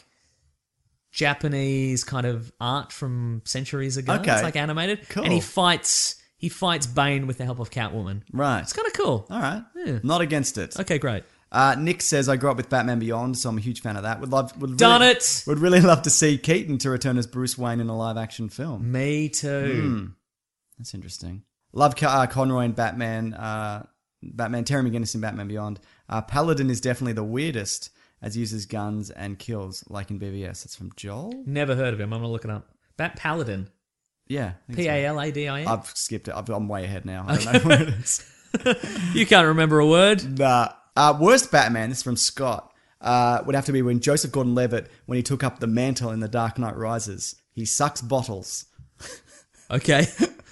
Japanese kind of art from centuries ago. Okay. It's like animated, Cool. and he fights Bane with the help of Catwoman. Right. It's kind of cool. All right. Yeah. Not against it. Okay, great. Nick says, I grew up with Batman Beyond, so I'm a huge fan of that. Would really love to see Keaton to return as Bruce Wayne in a live action film. Me too. That's interesting. Love Conroy and Batman. Terry McGinnis in Batman Beyond. Paladin is definitely the weirdest as he uses guns and kills, like in BVS. That's from Joel? Never heard of him. I'm going to look it up. Bat Paladin. Yeah. I think so. Paladin? I've skipped it. I'm way ahead now. I don't know what it is. You can't remember a word? Nah. Worst Batman, this is from Scott, would have to be when Joseph Gordon-Levitt, when he took up the mantle in The Dark Knight Rises. He sucks bottles. Okay.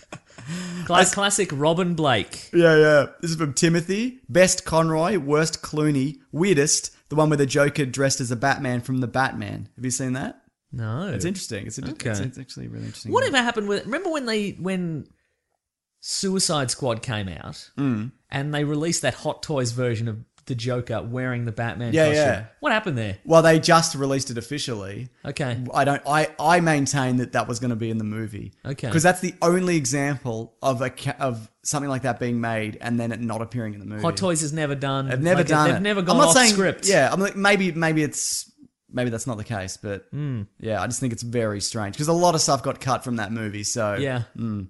Classic Robin Blake. Yeah. This is from Timothy. Best Conroy, worst Clooney, weirdest, the one with the Joker dressed as a Batman from The Batman. Have you seen that? No. It's interesting. It's actually really interesting. Whatever happened with... Remember when Suicide Squad came out and they released that Hot Toys version of the Joker wearing the Batman Yeah, costume. yeah. What happened there? Well, they just released it officially. Okay. I maintain that was going to be in the movie. Okay. Because that's the only example of of something like that being made and then it not appearing in the movie. Hot Toys has never done. They've never done it. They've never I'm gone not off saying, script. Yeah, I'm like maybe that's not the case, but yeah, I just think it's very strange because a lot of stuff got cut from that movie. So Yeah.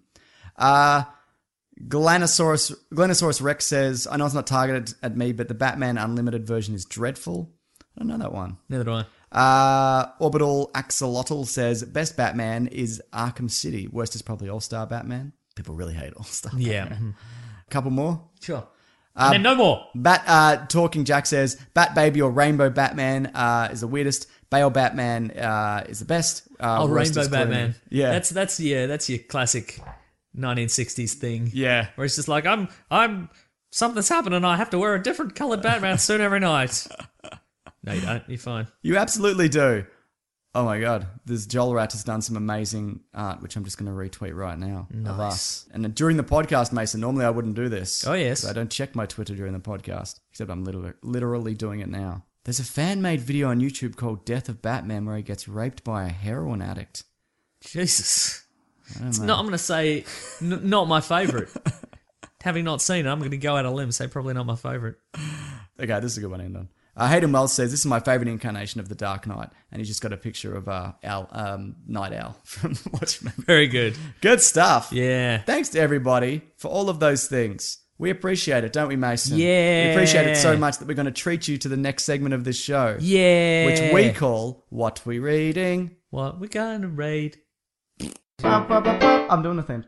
Glenosaurus Rex says, I know it's not targeted at me, but the Batman Unlimited version is dreadful. I don't know that one. Neither do I. Orbital Axolotl says, best Batman is Arkham City. Worst is probably All-Star Batman. People really hate All-Star Yeah. Batman. Couple more? Sure. And then no more. Talking Jack says, Bat Baby or Rainbow Batman is the weirdest. Bale Batman is the best. Worst Rainbow is Clooney. Batman. Yeah. That's your classic 1960s thing. Yeah. Where it's just like, I'm something's happening and I have to wear a different coloured Batman suit every night. No, you don't. You're fine. You absolutely do. Oh my god, this Joel Rat has done some amazing art, which I'm just going to retweet right now. Of us. And during the podcast, Mason, normally I wouldn't do this. Oh, yes. 'Cause I don't check my Twitter during the podcast, except I'm literally doing it now. There's a fan-made video on YouTube called Death of Batman where he gets raped by a heroin addict. Jesus. It's not, I'm going to say, not my favourite. Having not seen it, I'm going to go out on a limb and say probably not my favourite. Okay, this is a good one to end on. Hayden Wells says, this is my favourite incarnation of the Dark Knight. And he's just got a picture of Night Owl from Watchmen. Very good. Good stuff. Yeah. Thanks to everybody for all of those things. We appreciate it, don't we, Mason? Yeah. We appreciate it so much that we're going to treat you to the next segment of this show. Yeah. Which we call What We Reading. What we gonna read? I'm doing the thing.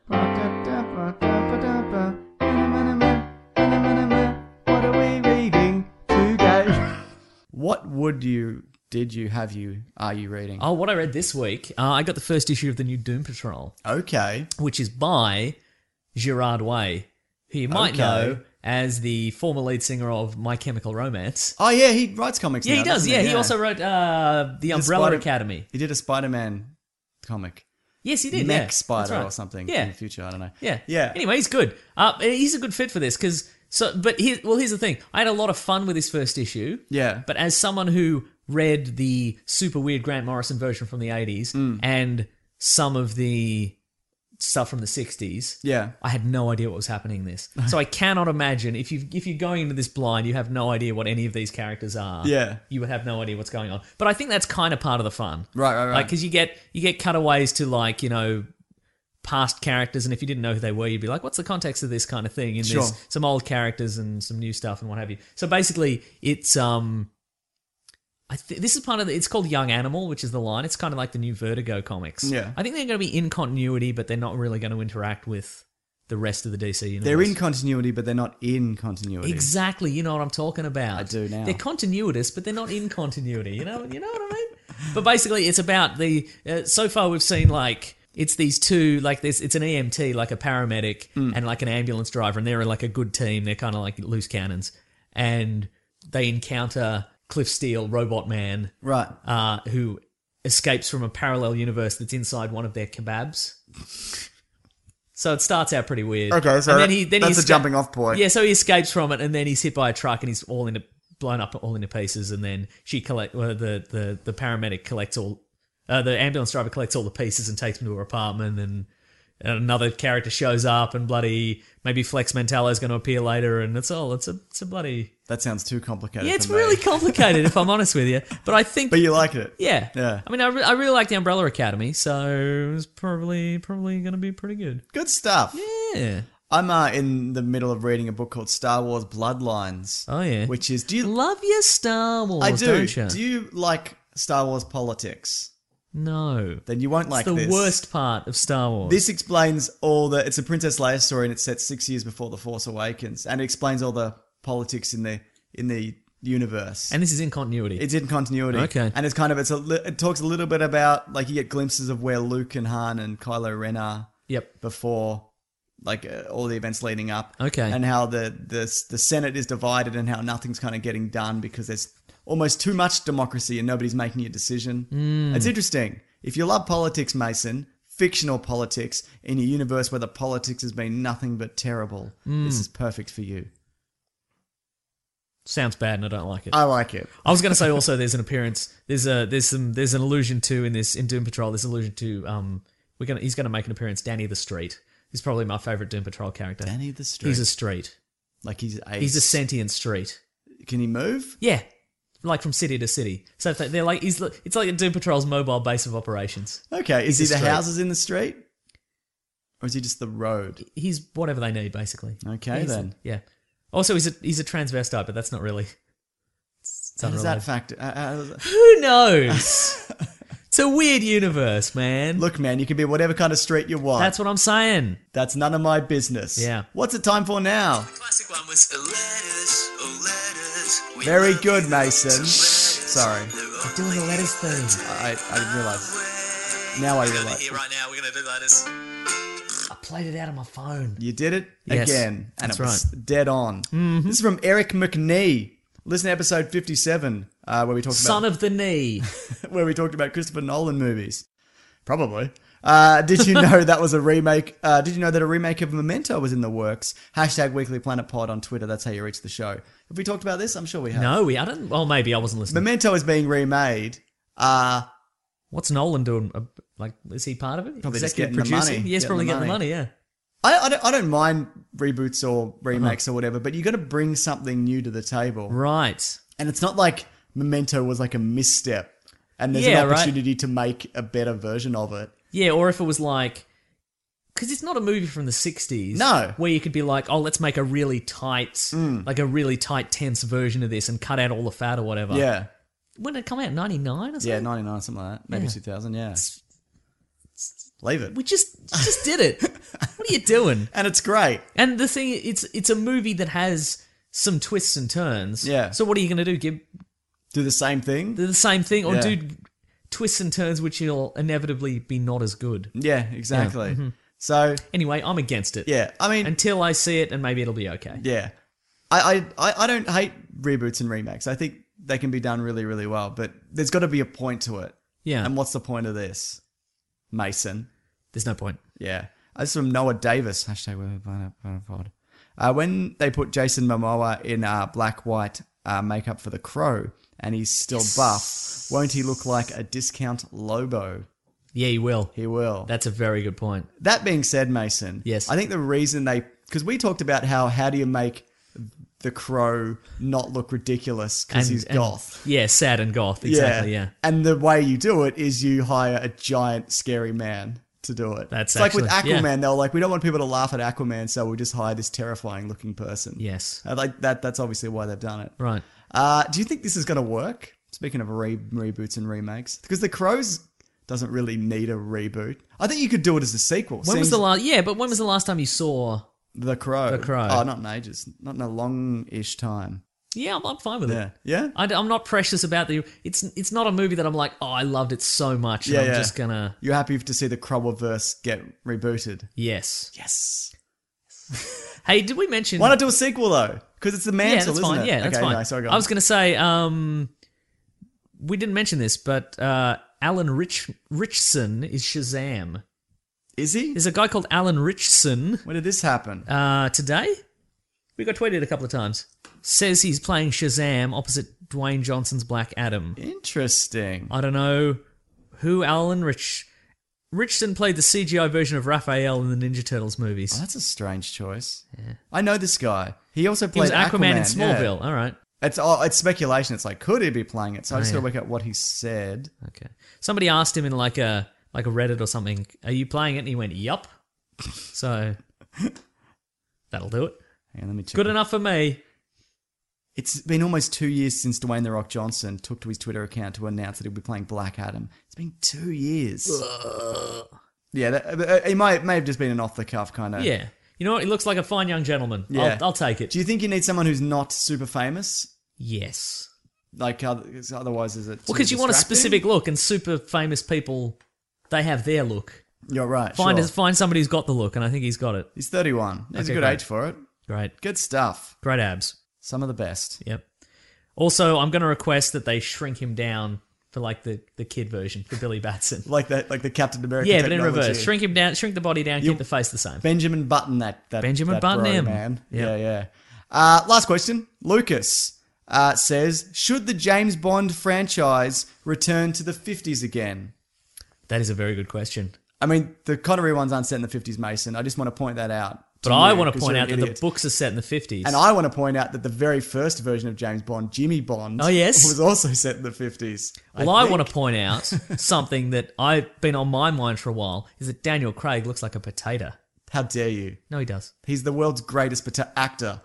What are we reading today? What are you reading? Oh, what I read this week, I got the first issue of the new Doom Patrol, Okay. which is by Gerard Way, who you might Okay. know as the former lead singer of My Chemical Romance. Oh, yeah, he writes comics now. Yeah, he does. doesn't Yeah, he also wrote The Umbrella Academy. He did a Spider-Man comic. Yes, he did. Mech yeah. Spider That's right. or something Yeah. in the future. I don't know. Yeah. Yeah. Anyway, he's good. He's a good fit for this because. But here's the thing. I had a lot of fun with his first issue. Yeah. But as someone who read the super weird Grant Morrison version from the 80s and some of the stuff from the 60s, Yeah. I had no idea what was happening in this. So I cannot imagine if you're going into this blind, you have no idea what any of these characters are. Yeah. You would have no idea what's going on. But I think that's kind of part of the fun. Right. Like, because you get cutaways to, like, you know, past characters, and if you didn't know who they were, you'd be like, what's the context of this kind of thing? And Sure. there's some old characters and some new stuff and what have you. So basically, it's this is part of it's called Young Animal, which is the line. It's kind of like the new Vertigo comics. Yeah. I think they're going to be in continuity, but they're not really going to interact with the rest of the DC universe. They're in continuity, but they're not in continuity. Exactly, you know what I'm talking about. I do now. They're continuous, but they're not in continuity. You know what I mean? But basically, it's about the. So far, we've seen like it's these two, like this. It's an EMT, like a paramedic, and like an ambulance driver, and they're like a good team. They're kind of like loose cannons, and they encounter Cliff Steele, Robot Man, Right. who escapes from a parallel universe that's inside one of their kebabs. So it starts out pretty weird. Okay, so and then that's a jumping off point. Yeah, so he escapes from it, and then he's hit by a truck, and he's blown up all into pieces. And then the paramedic collects all, the ambulance driver collects all the pieces and takes them to her apartment. And another character shows up, and bloody maybe Flex Mentallo is going to appear later, and it's a bloody. That sounds too complicated. Yeah, it's for me. really complicated if I'm honest with you. But I think. But you like it. Yeah. Yeah. I mean, I really like the Umbrella Academy, so it's probably going to be pretty good. Good stuff. Yeah. I'm in the middle of reading a book called Star Wars Bloodlines. Oh, yeah. Which is, do you Love your Star Wars, I do. don't you? Do you like Star Wars politics? No. Then you won't like It's this. the worst part of Star Wars. This explains it's a Princess Leia story, and it's set 6 years before The Force Awakens, and it explains all the politics in the universe. And this is in continuity. It's in continuity. Okay. And it's kind of it talks a little bit about, like, you get glimpses of where Luke and Han and Kylo Ren are. Yep. Before, like, all the events leading up. Okay. And how the Senate is divided, and how nothing's kind of getting done because there's almost too much democracy and nobody's making a decision. It's interesting. If you love politics, Mason, fictional politics in a universe where the politics has been nothing but terrible, this is perfect for you. Sounds bad, and I don't like it. I like it. I was going to say also there's an appearance. There's an allusion to in Doom Patrol. There's an allusion to he's going to make an appearance. Danny the Street. He's probably my favorite Doom Patrol character. Danny the Street. He's a street. Like he's a sentient street. Can he move? Yeah, like from city to city. So if they're like it's like a Doom Patrol's mobile base of operations. Okay, is he He's a the street. houses in the street, or is he just the road? He's whatever they need, basically. Okay, then. Yeah. Also, he's a transvestite, but that's not really. It's How does that unrelated. factor? Who knows? It's a weird universe, man. Look, man, you can be whatever kind of street you want. That's what I'm saying. That's none of my business. Yeah. What's it time for now? Classic one was letters. Very good, Mason. Sorry, I'm doing the letters thing. I didn't realise. Now I realise. Here right now, we're gonna do letters. I played it out on my phone. You did it Yes, again, and that's it was dead on. Mm-hmm. This is from Eric McNee. Listen to episode 57, where we talked Son of the knee. where we talked about Christopher Nolan movies. Probably. Did you know that was a remake? Did you know that a remake of Memento was in the works? Hashtag Weekly Planet Pod on Twitter. That's how you reach the show. Have we talked about this? I'm sure we have. No, I don't. Well, maybe I wasn't listening. Memento is being remade. What's Nolan doing? Like, is he part of it? Probably just Executive getting the producing? money. Yes, Getting probably the getting the money. money. Yeah. I don't mind reboots or remakes or whatever, but you got to bring something new to the table. Right. And it's not like Memento was like a misstep and there's Yeah, an right. opportunity to make a better version of it. Yeah, or if it was like, because it's not a movie from the 60s. No. Where you could be like, oh, let's make a really tight, like a really tight, tense version of this and cut out all the fat or whatever. Yeah. When did it come out? 99 or something? Yeah, 99, something like that. Maybe Yeah. 2000, yeah. Leave it. We just did it. What are you doing? And it's great. And the thing, it's a movie that has some twists and turns. Yeah. So what are you going to do? Do the same thing. Do the same thing or Yeah. do twists and turns which will inevitably be not as good? Yeah, exactly. So, Anyway, I'm against it. yeah, I mean, Until I see it, and maybe it'll be okay. yeah. I don't hate reboots and remakes. I think they can be done really, really well, but there's got to be a point to it. Yeah. And what's the point of this? Mason. There's no point. Yeah. This is from Noah Davis. Hashtag Weekly Planet Pod. When they put Jason Momoa in black white makeup for The Crow and he's still buff, won't he look like a discount Lobo? Yeah, you will. He will. That's a very good point. That being said, Mason, Yes. I think the reason because we talked about how do you make The Crow not look ridiculous because he's goth. Yeah, sad and goth. Exactly, yeah. And the way you do it is you hire a giant, scary man to do it. That's it's like with actually- Aquaman. yeah. They were like, we don't want people to laugh at Aquaman, so we'll just hire this terrifying looking person. Yes. Like that. That's obviously why they've done it. Right. Do you think this is going to work? Speaking of reboots and remakes, because The Crows doesn't really need a reboot. I think you could do it as a sequel. When was the last? Yeah, but when was the last time you saw? The Crow? The Crow. Oh, not in ages. Not in a long-ish time. Yeah, I'm fine with Yeah. it. Yeah? I'm not precious about the. It's not a movie that I'm like, oh, I loved it so much. Yeah, and I'm yeah. just gonna. You're happy to see the Crowiverse get rebooted? Yes. Yes. Hey, did we mention? Why not do a sequel though? Because it's the mantle, Yeah, that's isn't fine. it? Yeah, that's okay, fine. No, sorry, go I on. was gonna say, we didn't mention this, but Alan Richson is Shazam. Is he? There's a guy called Alan Richson. When did this happen? Today? We got tweeted a couple of times. Says he's playing Shazam opposite Dwayne Johnson's Black Adam. Interesting. I don't know who Alan Richson played the CGI version of Raphael in the Ninja Turtles movies. Oh, that's a strange choice. Yeah. I know this guy. He also He played was Aquaman in yeah. Smallville. All right. It's speculation. It's like, could he be playing it? So I just yeah. got to work out what he said. Okay. Somebody asked him in like a Reddit or something, "Are you playing it?" And he went, "Yup." So that'll do it. Hang on, let me check. Good enough for me. It's been almost 2 years since Dwayne The Rock Johnson took to his Twitter account to announce that he'll be playing Black Adam. It's been 2 years. Yeah, it may have just been an off-the-cuff kind of... Yeah. You know what? He looks like a fine young gentleman. Yeah. I'll take it. Do you think you need someone who's not super famous? Yes. Like, otherwise is it Well, because you want a distracting? specific look, and super famous people, they have their look. You're right, Find sure. find somebody who's got the look, and I think he's got it. He's 31. He's Okay, a good great. age for it. Great. Good stuff. Great abs. Some of the best. Yep. Also, I'm going to request that they shrink him down for like the kid version for Billy Batson. Like the Captain America Yeah, but in technology. reverse. Shrink him down, shrink the body down, keep the face the same. Benjamin Button that Benjamin that Button bro, him. man. Yep. Yeah. Last question. Lucas. says, should the James Bond franchise return to the 50s again? That is a very good question. I mean, the Connery ones aren't set in the 50s, Mason. I just want to point that out. But I want to point out that the books are set in the 50s. And I want to point out that the very first version of James Bond, Jimmy Bond, was also set in the 50s. Well, I want to point out something that I've been on my mind for a while, is that Daniel Craig looks like a potato. How dare you? No, he does. He's the world's greatest actor.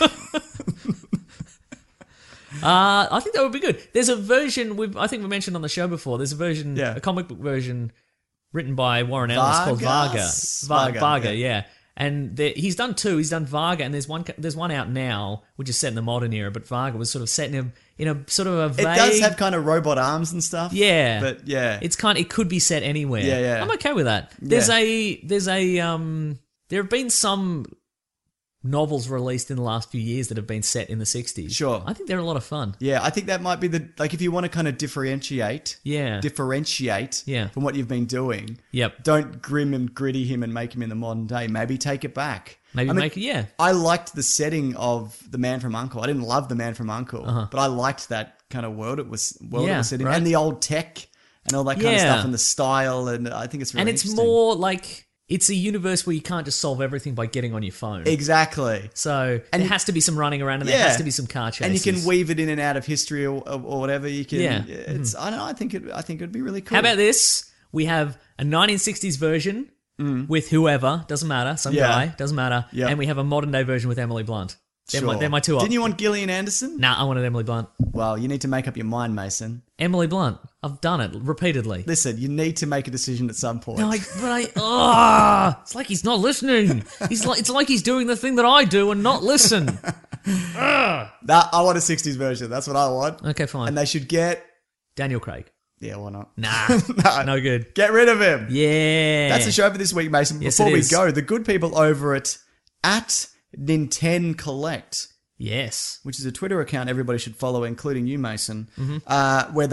I think that would be good. There's a version, I think we mentioned on the show before, there's a version, a comic book version written by Warren Ellis called Varga. Varga, yeah. And he's done two. He's done Varga, and there's one out now, which is set in the modern era. But Varga was sort of set in a sort of a vague. It does have kind of robot arms and stuff. Yeah, but yeah, it could be set anywhere. Yeah. I'm okay with that. There have been some novels released in the last few years that have been set in the 60s. Sure. I think they're a lot of fun. Yeah, I think that might be if you want to kind of differentiate from what you've been doing. Yep. Don't grim and gritty him and make him in the modern day. Maybe take it back. I liked the setting of The Man from U.N.C.L.E. I didn't love The Man from U.N.C.L.E., but I liked that kind of world it was set in. Right. And the old tech and all that kind of stuff and the style, and I think it's really interesting. And it's more like... It's a universe where you can't just solve everything by getting on your phone. Exactly. So there has to be some running around, and there has to be some car chases. And you can weave it in and out of history or whatever. You can. Yeah. It's. I don't know. I think it'd be really cool. How about this? We have a 1960s version with whoever, doesn't matter, some guy, doesn't matter, and we have a modern day version with Emily Blunt. They're my two options. Didn't you want Gillian Anderson? Nah, I wanted Emily Blunt. Well, you need to make up your mind, Mason. Emily Blunt. I've done it repeatedly. Listen, you need to make a decision at some point. No, it's like he's not listening. It's like he's doing the thing that I do and not listen. Nah, I want a 60s version. That's what I want. Okay, fine. And they should get... Daniel Craig. Yeah, why not? Nah, no good. Get rid of him. Yeah. That's the show for this week, Mason. Yes, Before we go, the good people over at Nintendo Collect... Yes, which is a Twitter account everybody should follow, including you, Mason, where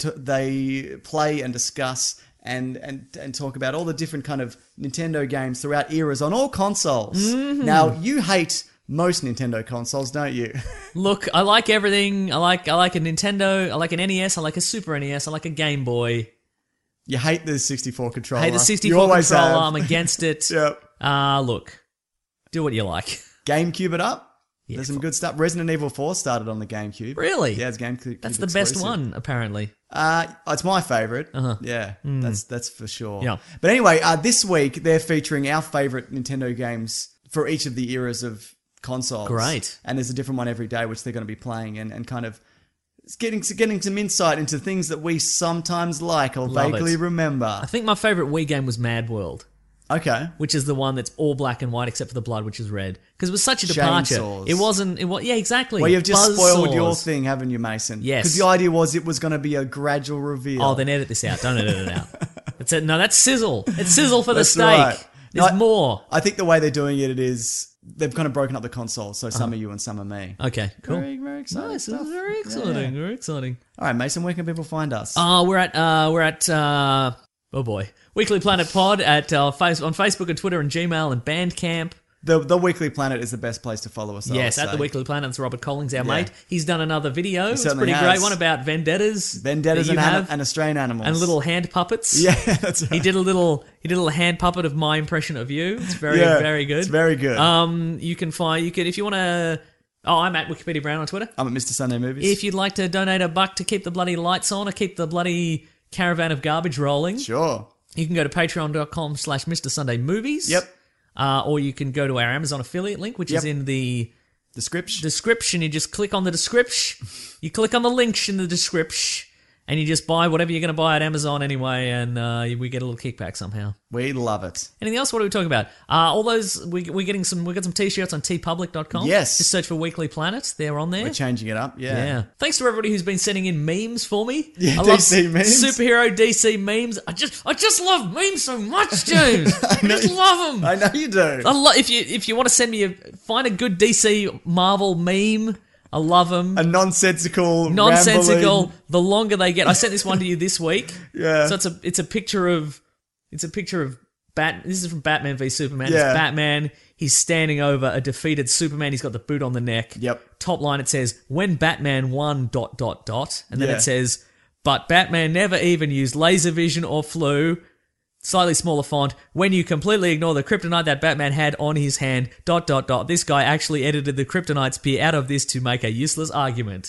they play and discuss and talk about all the different kind of Nintendo games throughout eras on all consoles. Mm-hmm. Now, you hate most Nintendo consoles, don't you? Look, I like everything. I like a Nintendo. I like an NES. I like a Super NES. I like a Game Boy. You hate the 64 controller. I hate the 64 controller. I'm against it. Yep. Look, do what you like. GameCube it up. Yeah, there's some good stuff. Resident Evil 4 started on the GameCube. Really? Yeah, it's GameCube. That's the best one, apparently. It's my favourite. Uh-huh. Yeah, that's for sure. Yeah. But anyway, this week they're featuring our favourite Nintendo games for each of the eras of consoles. Great. And there's a different one every day, which they're going to be playing and kind of getting some insight into things that we sometimes like or vaguely remember. I think my favourite Wii game was Mad World. Okay. Which is the one that's all black and white except for the blood, which is red. Because it was such a departure. Chainsaws. Yeah, exactly. Well, you've just spoiled your thing, haven't you, Mason? Yes. Because the idea was it was going to be a gradual reveal. Oh, then edit this out. Don't edit it out. That's sizzle. It's sizzle for the steak. Right. There's more. I think the way they're doing it is they've kind of broken up the console, so some are you and some are me. Okay, cool. Very, very exciting. Nice. Stuff. Very exciting. Yeah. Very exciting. All right, Mason, where can people find us? We're at oh boy, Weekly Planet Pod on Facebook and Twitter and Gmail and Bandcamp. The Weekly Planet is the best place to follow us. Yes, at the Weekly Planet. It's Robert Collins, our mate. He's done another video. It's a pretty great one about vendettas. Vendettas and Australian animals. And little hand puppets. Yeah, that's right. He did a little hand puppet of my impression of you. It's very good. It's very good. You can if you want to. Oh, I'm at Wikipedia Brown on Twitter. I'm at Mr. Sunday Movies. If you'd like to donate $1 to keep the bloody lights on or keep the bloody caravan of garbage rolling. Sure. You can go to patreon.com/Mr. Sunday Movies. Yep. Or you can go to our Amazon affiliate link, which is in the description. You just click on the description. You click on the links in the description, and you just buy whatever you're going to buy at Amazon anyway, and we get a little kickback somehow. We love it. Anything else? What are we talking about? All those we got some t-shirts on tpublic.com. Yes. Just search for Weekly Planet. They're on there. We're changing it up. Yeah. Thanks to everybody who's been sending in memes for me. Yeah, I love DC memes. Superhero DC memes. I just love memes so much, James. I just love them. I know you do. If you want to send me find a good DC Marvel meme. I love them. A nonsensical. Rambling. The longer they get. I sent this one to you this week. Yeah. So it's a picture of This is from Batman v Superman. Yeah. It's Batman. He's standing over a defeated Superman. He's got the boot on the neck. Yep. Top line, it says, when Batman won ... And then Yeah. it says, but Batman never even used laser vision or flew. Slightly smaller font. When you completely ignore the kryptonite that Batman had on his hand ... This guy actually edited the kryptonite spear out of this to make a useless argument.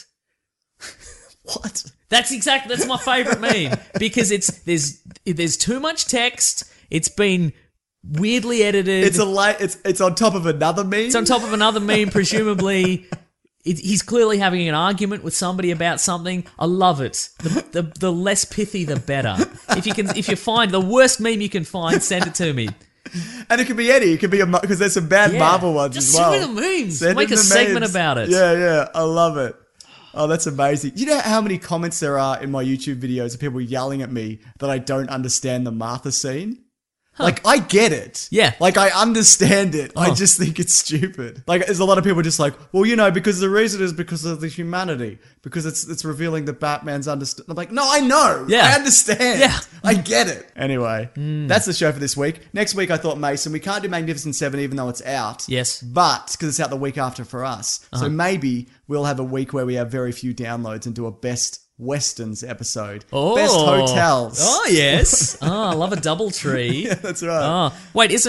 What? That's my favorite meme because there's too much text. It's been weirdly edited. It's on top of another meme. It's on top of another meme, presumably. He's clearly having an argument with somebody about something. I love it. The less pithy, the better. If you find the worst meme you can find, send it to me. And it could be any. It could be because there's some bad Marvel ones just as well. send me the memes. Send Make in a the segment memes. about it. Yeah. I love it. Oh, that's amazing. You know how many comments there are in my YouTube videos of people yelling at me that I don't understand the Martha scene? Like, I get it. Yeah. Like, I understand it. I just think it's stupid. Like, there's a lot of people just like, well, because the reason is because of the humanity. Because it's revealing that Batman's understood. I'm like, no, I know. Yeah. I understand. Yeah. I get it. Anyway, that's the show for this week. Next week, I thought, Mason, we can't do Magnificent Seven even though it's out. Yes. But, because it's out the week after for us. So maybe we'll have a week where we have very few downloads and do a best Westerns episode. Best hotels. Oh, yes. I love a double tree. Yeah, that's right. Oh, wait, it's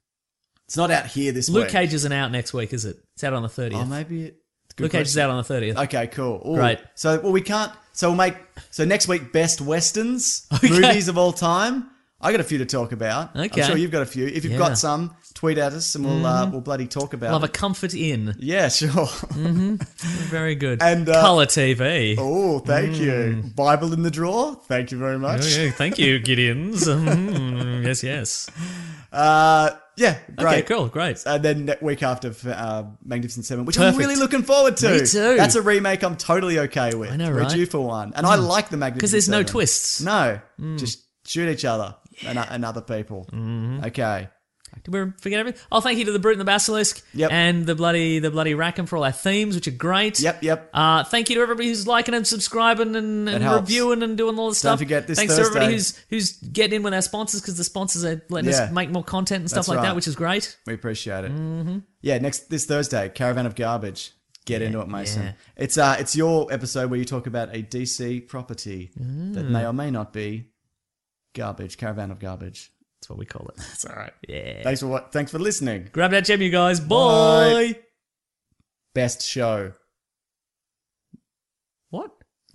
not out here this Luke week. Cage isn't out next week, is it? It's out on the 30th. Oh, maybe it. Luke Cage is out on the 30th. Okay, cool. Ooh. Right. So, we can't. So next week, best Westerns movies of all time. I got a few to talk about. Okay. I'm sure you've got a few. If you've got some, tweet at us and we'll bloody talk about Love it. a Comfort Inn. Yeah, sure. Very good. And, Colour TV. Oh, thank you. Bible in the drawer. Thank you very much. Oh, yeah, thank you, Gideons. Yes. Yeah, great. Okay, cool, great. And then week after Magnificent Seven, which Perfect. I'm really looking forward to. Me too. That's a remake I'm totally okay with. I know, We're right? due for one. And I like the Magnificent Because there's no Seven. twists. No, just shoot each other and other people. Okay. Did we forget everything? Oh, thank you to the Brute and the Basilisk. Yep. And the bloody Rackham for all our themes, which are great. Yep. Thank you to everybody who's liking and subscribing and helps. reviewing and doing all this stuff. Don't forget this Thanks Thursday. to everybody who's getting in with our sponsors because the sponsors are letting us make more content and stuff That's like right. that, which is great. We appreciate it. Yeah, this Thursday, Caravan of Garbage. Get into it, Mason. yeah. It's your episode where you talk about a DC property that may or may not be garbage. Caravan of Garbage. That's what we call it. That's all right. Yeah. Thanks for listening. Grab that gem, you guys. Bye. Best show. What?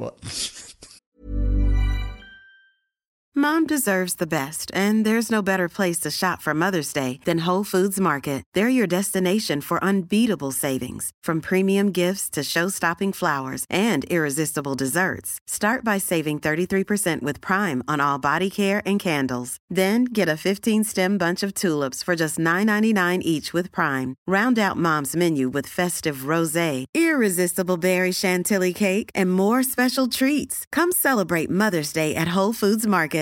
Mom deserves the best, and there's no better place to shop for Mother's Day than Whole Foods Market. They're your destination for unbeatable savings, from premium gifts to show-stopping flowers and irresistible desserts. Start by saving 33% with Prime on all body care and candles. Then get a 15-stem bunch of tulips for just $9.99 each with Prime. Round out Mom's menu with festive rosé, irresistible berry chantilly cake, and more special treats. Come celebrate Mother's Day at Whole Foods Market.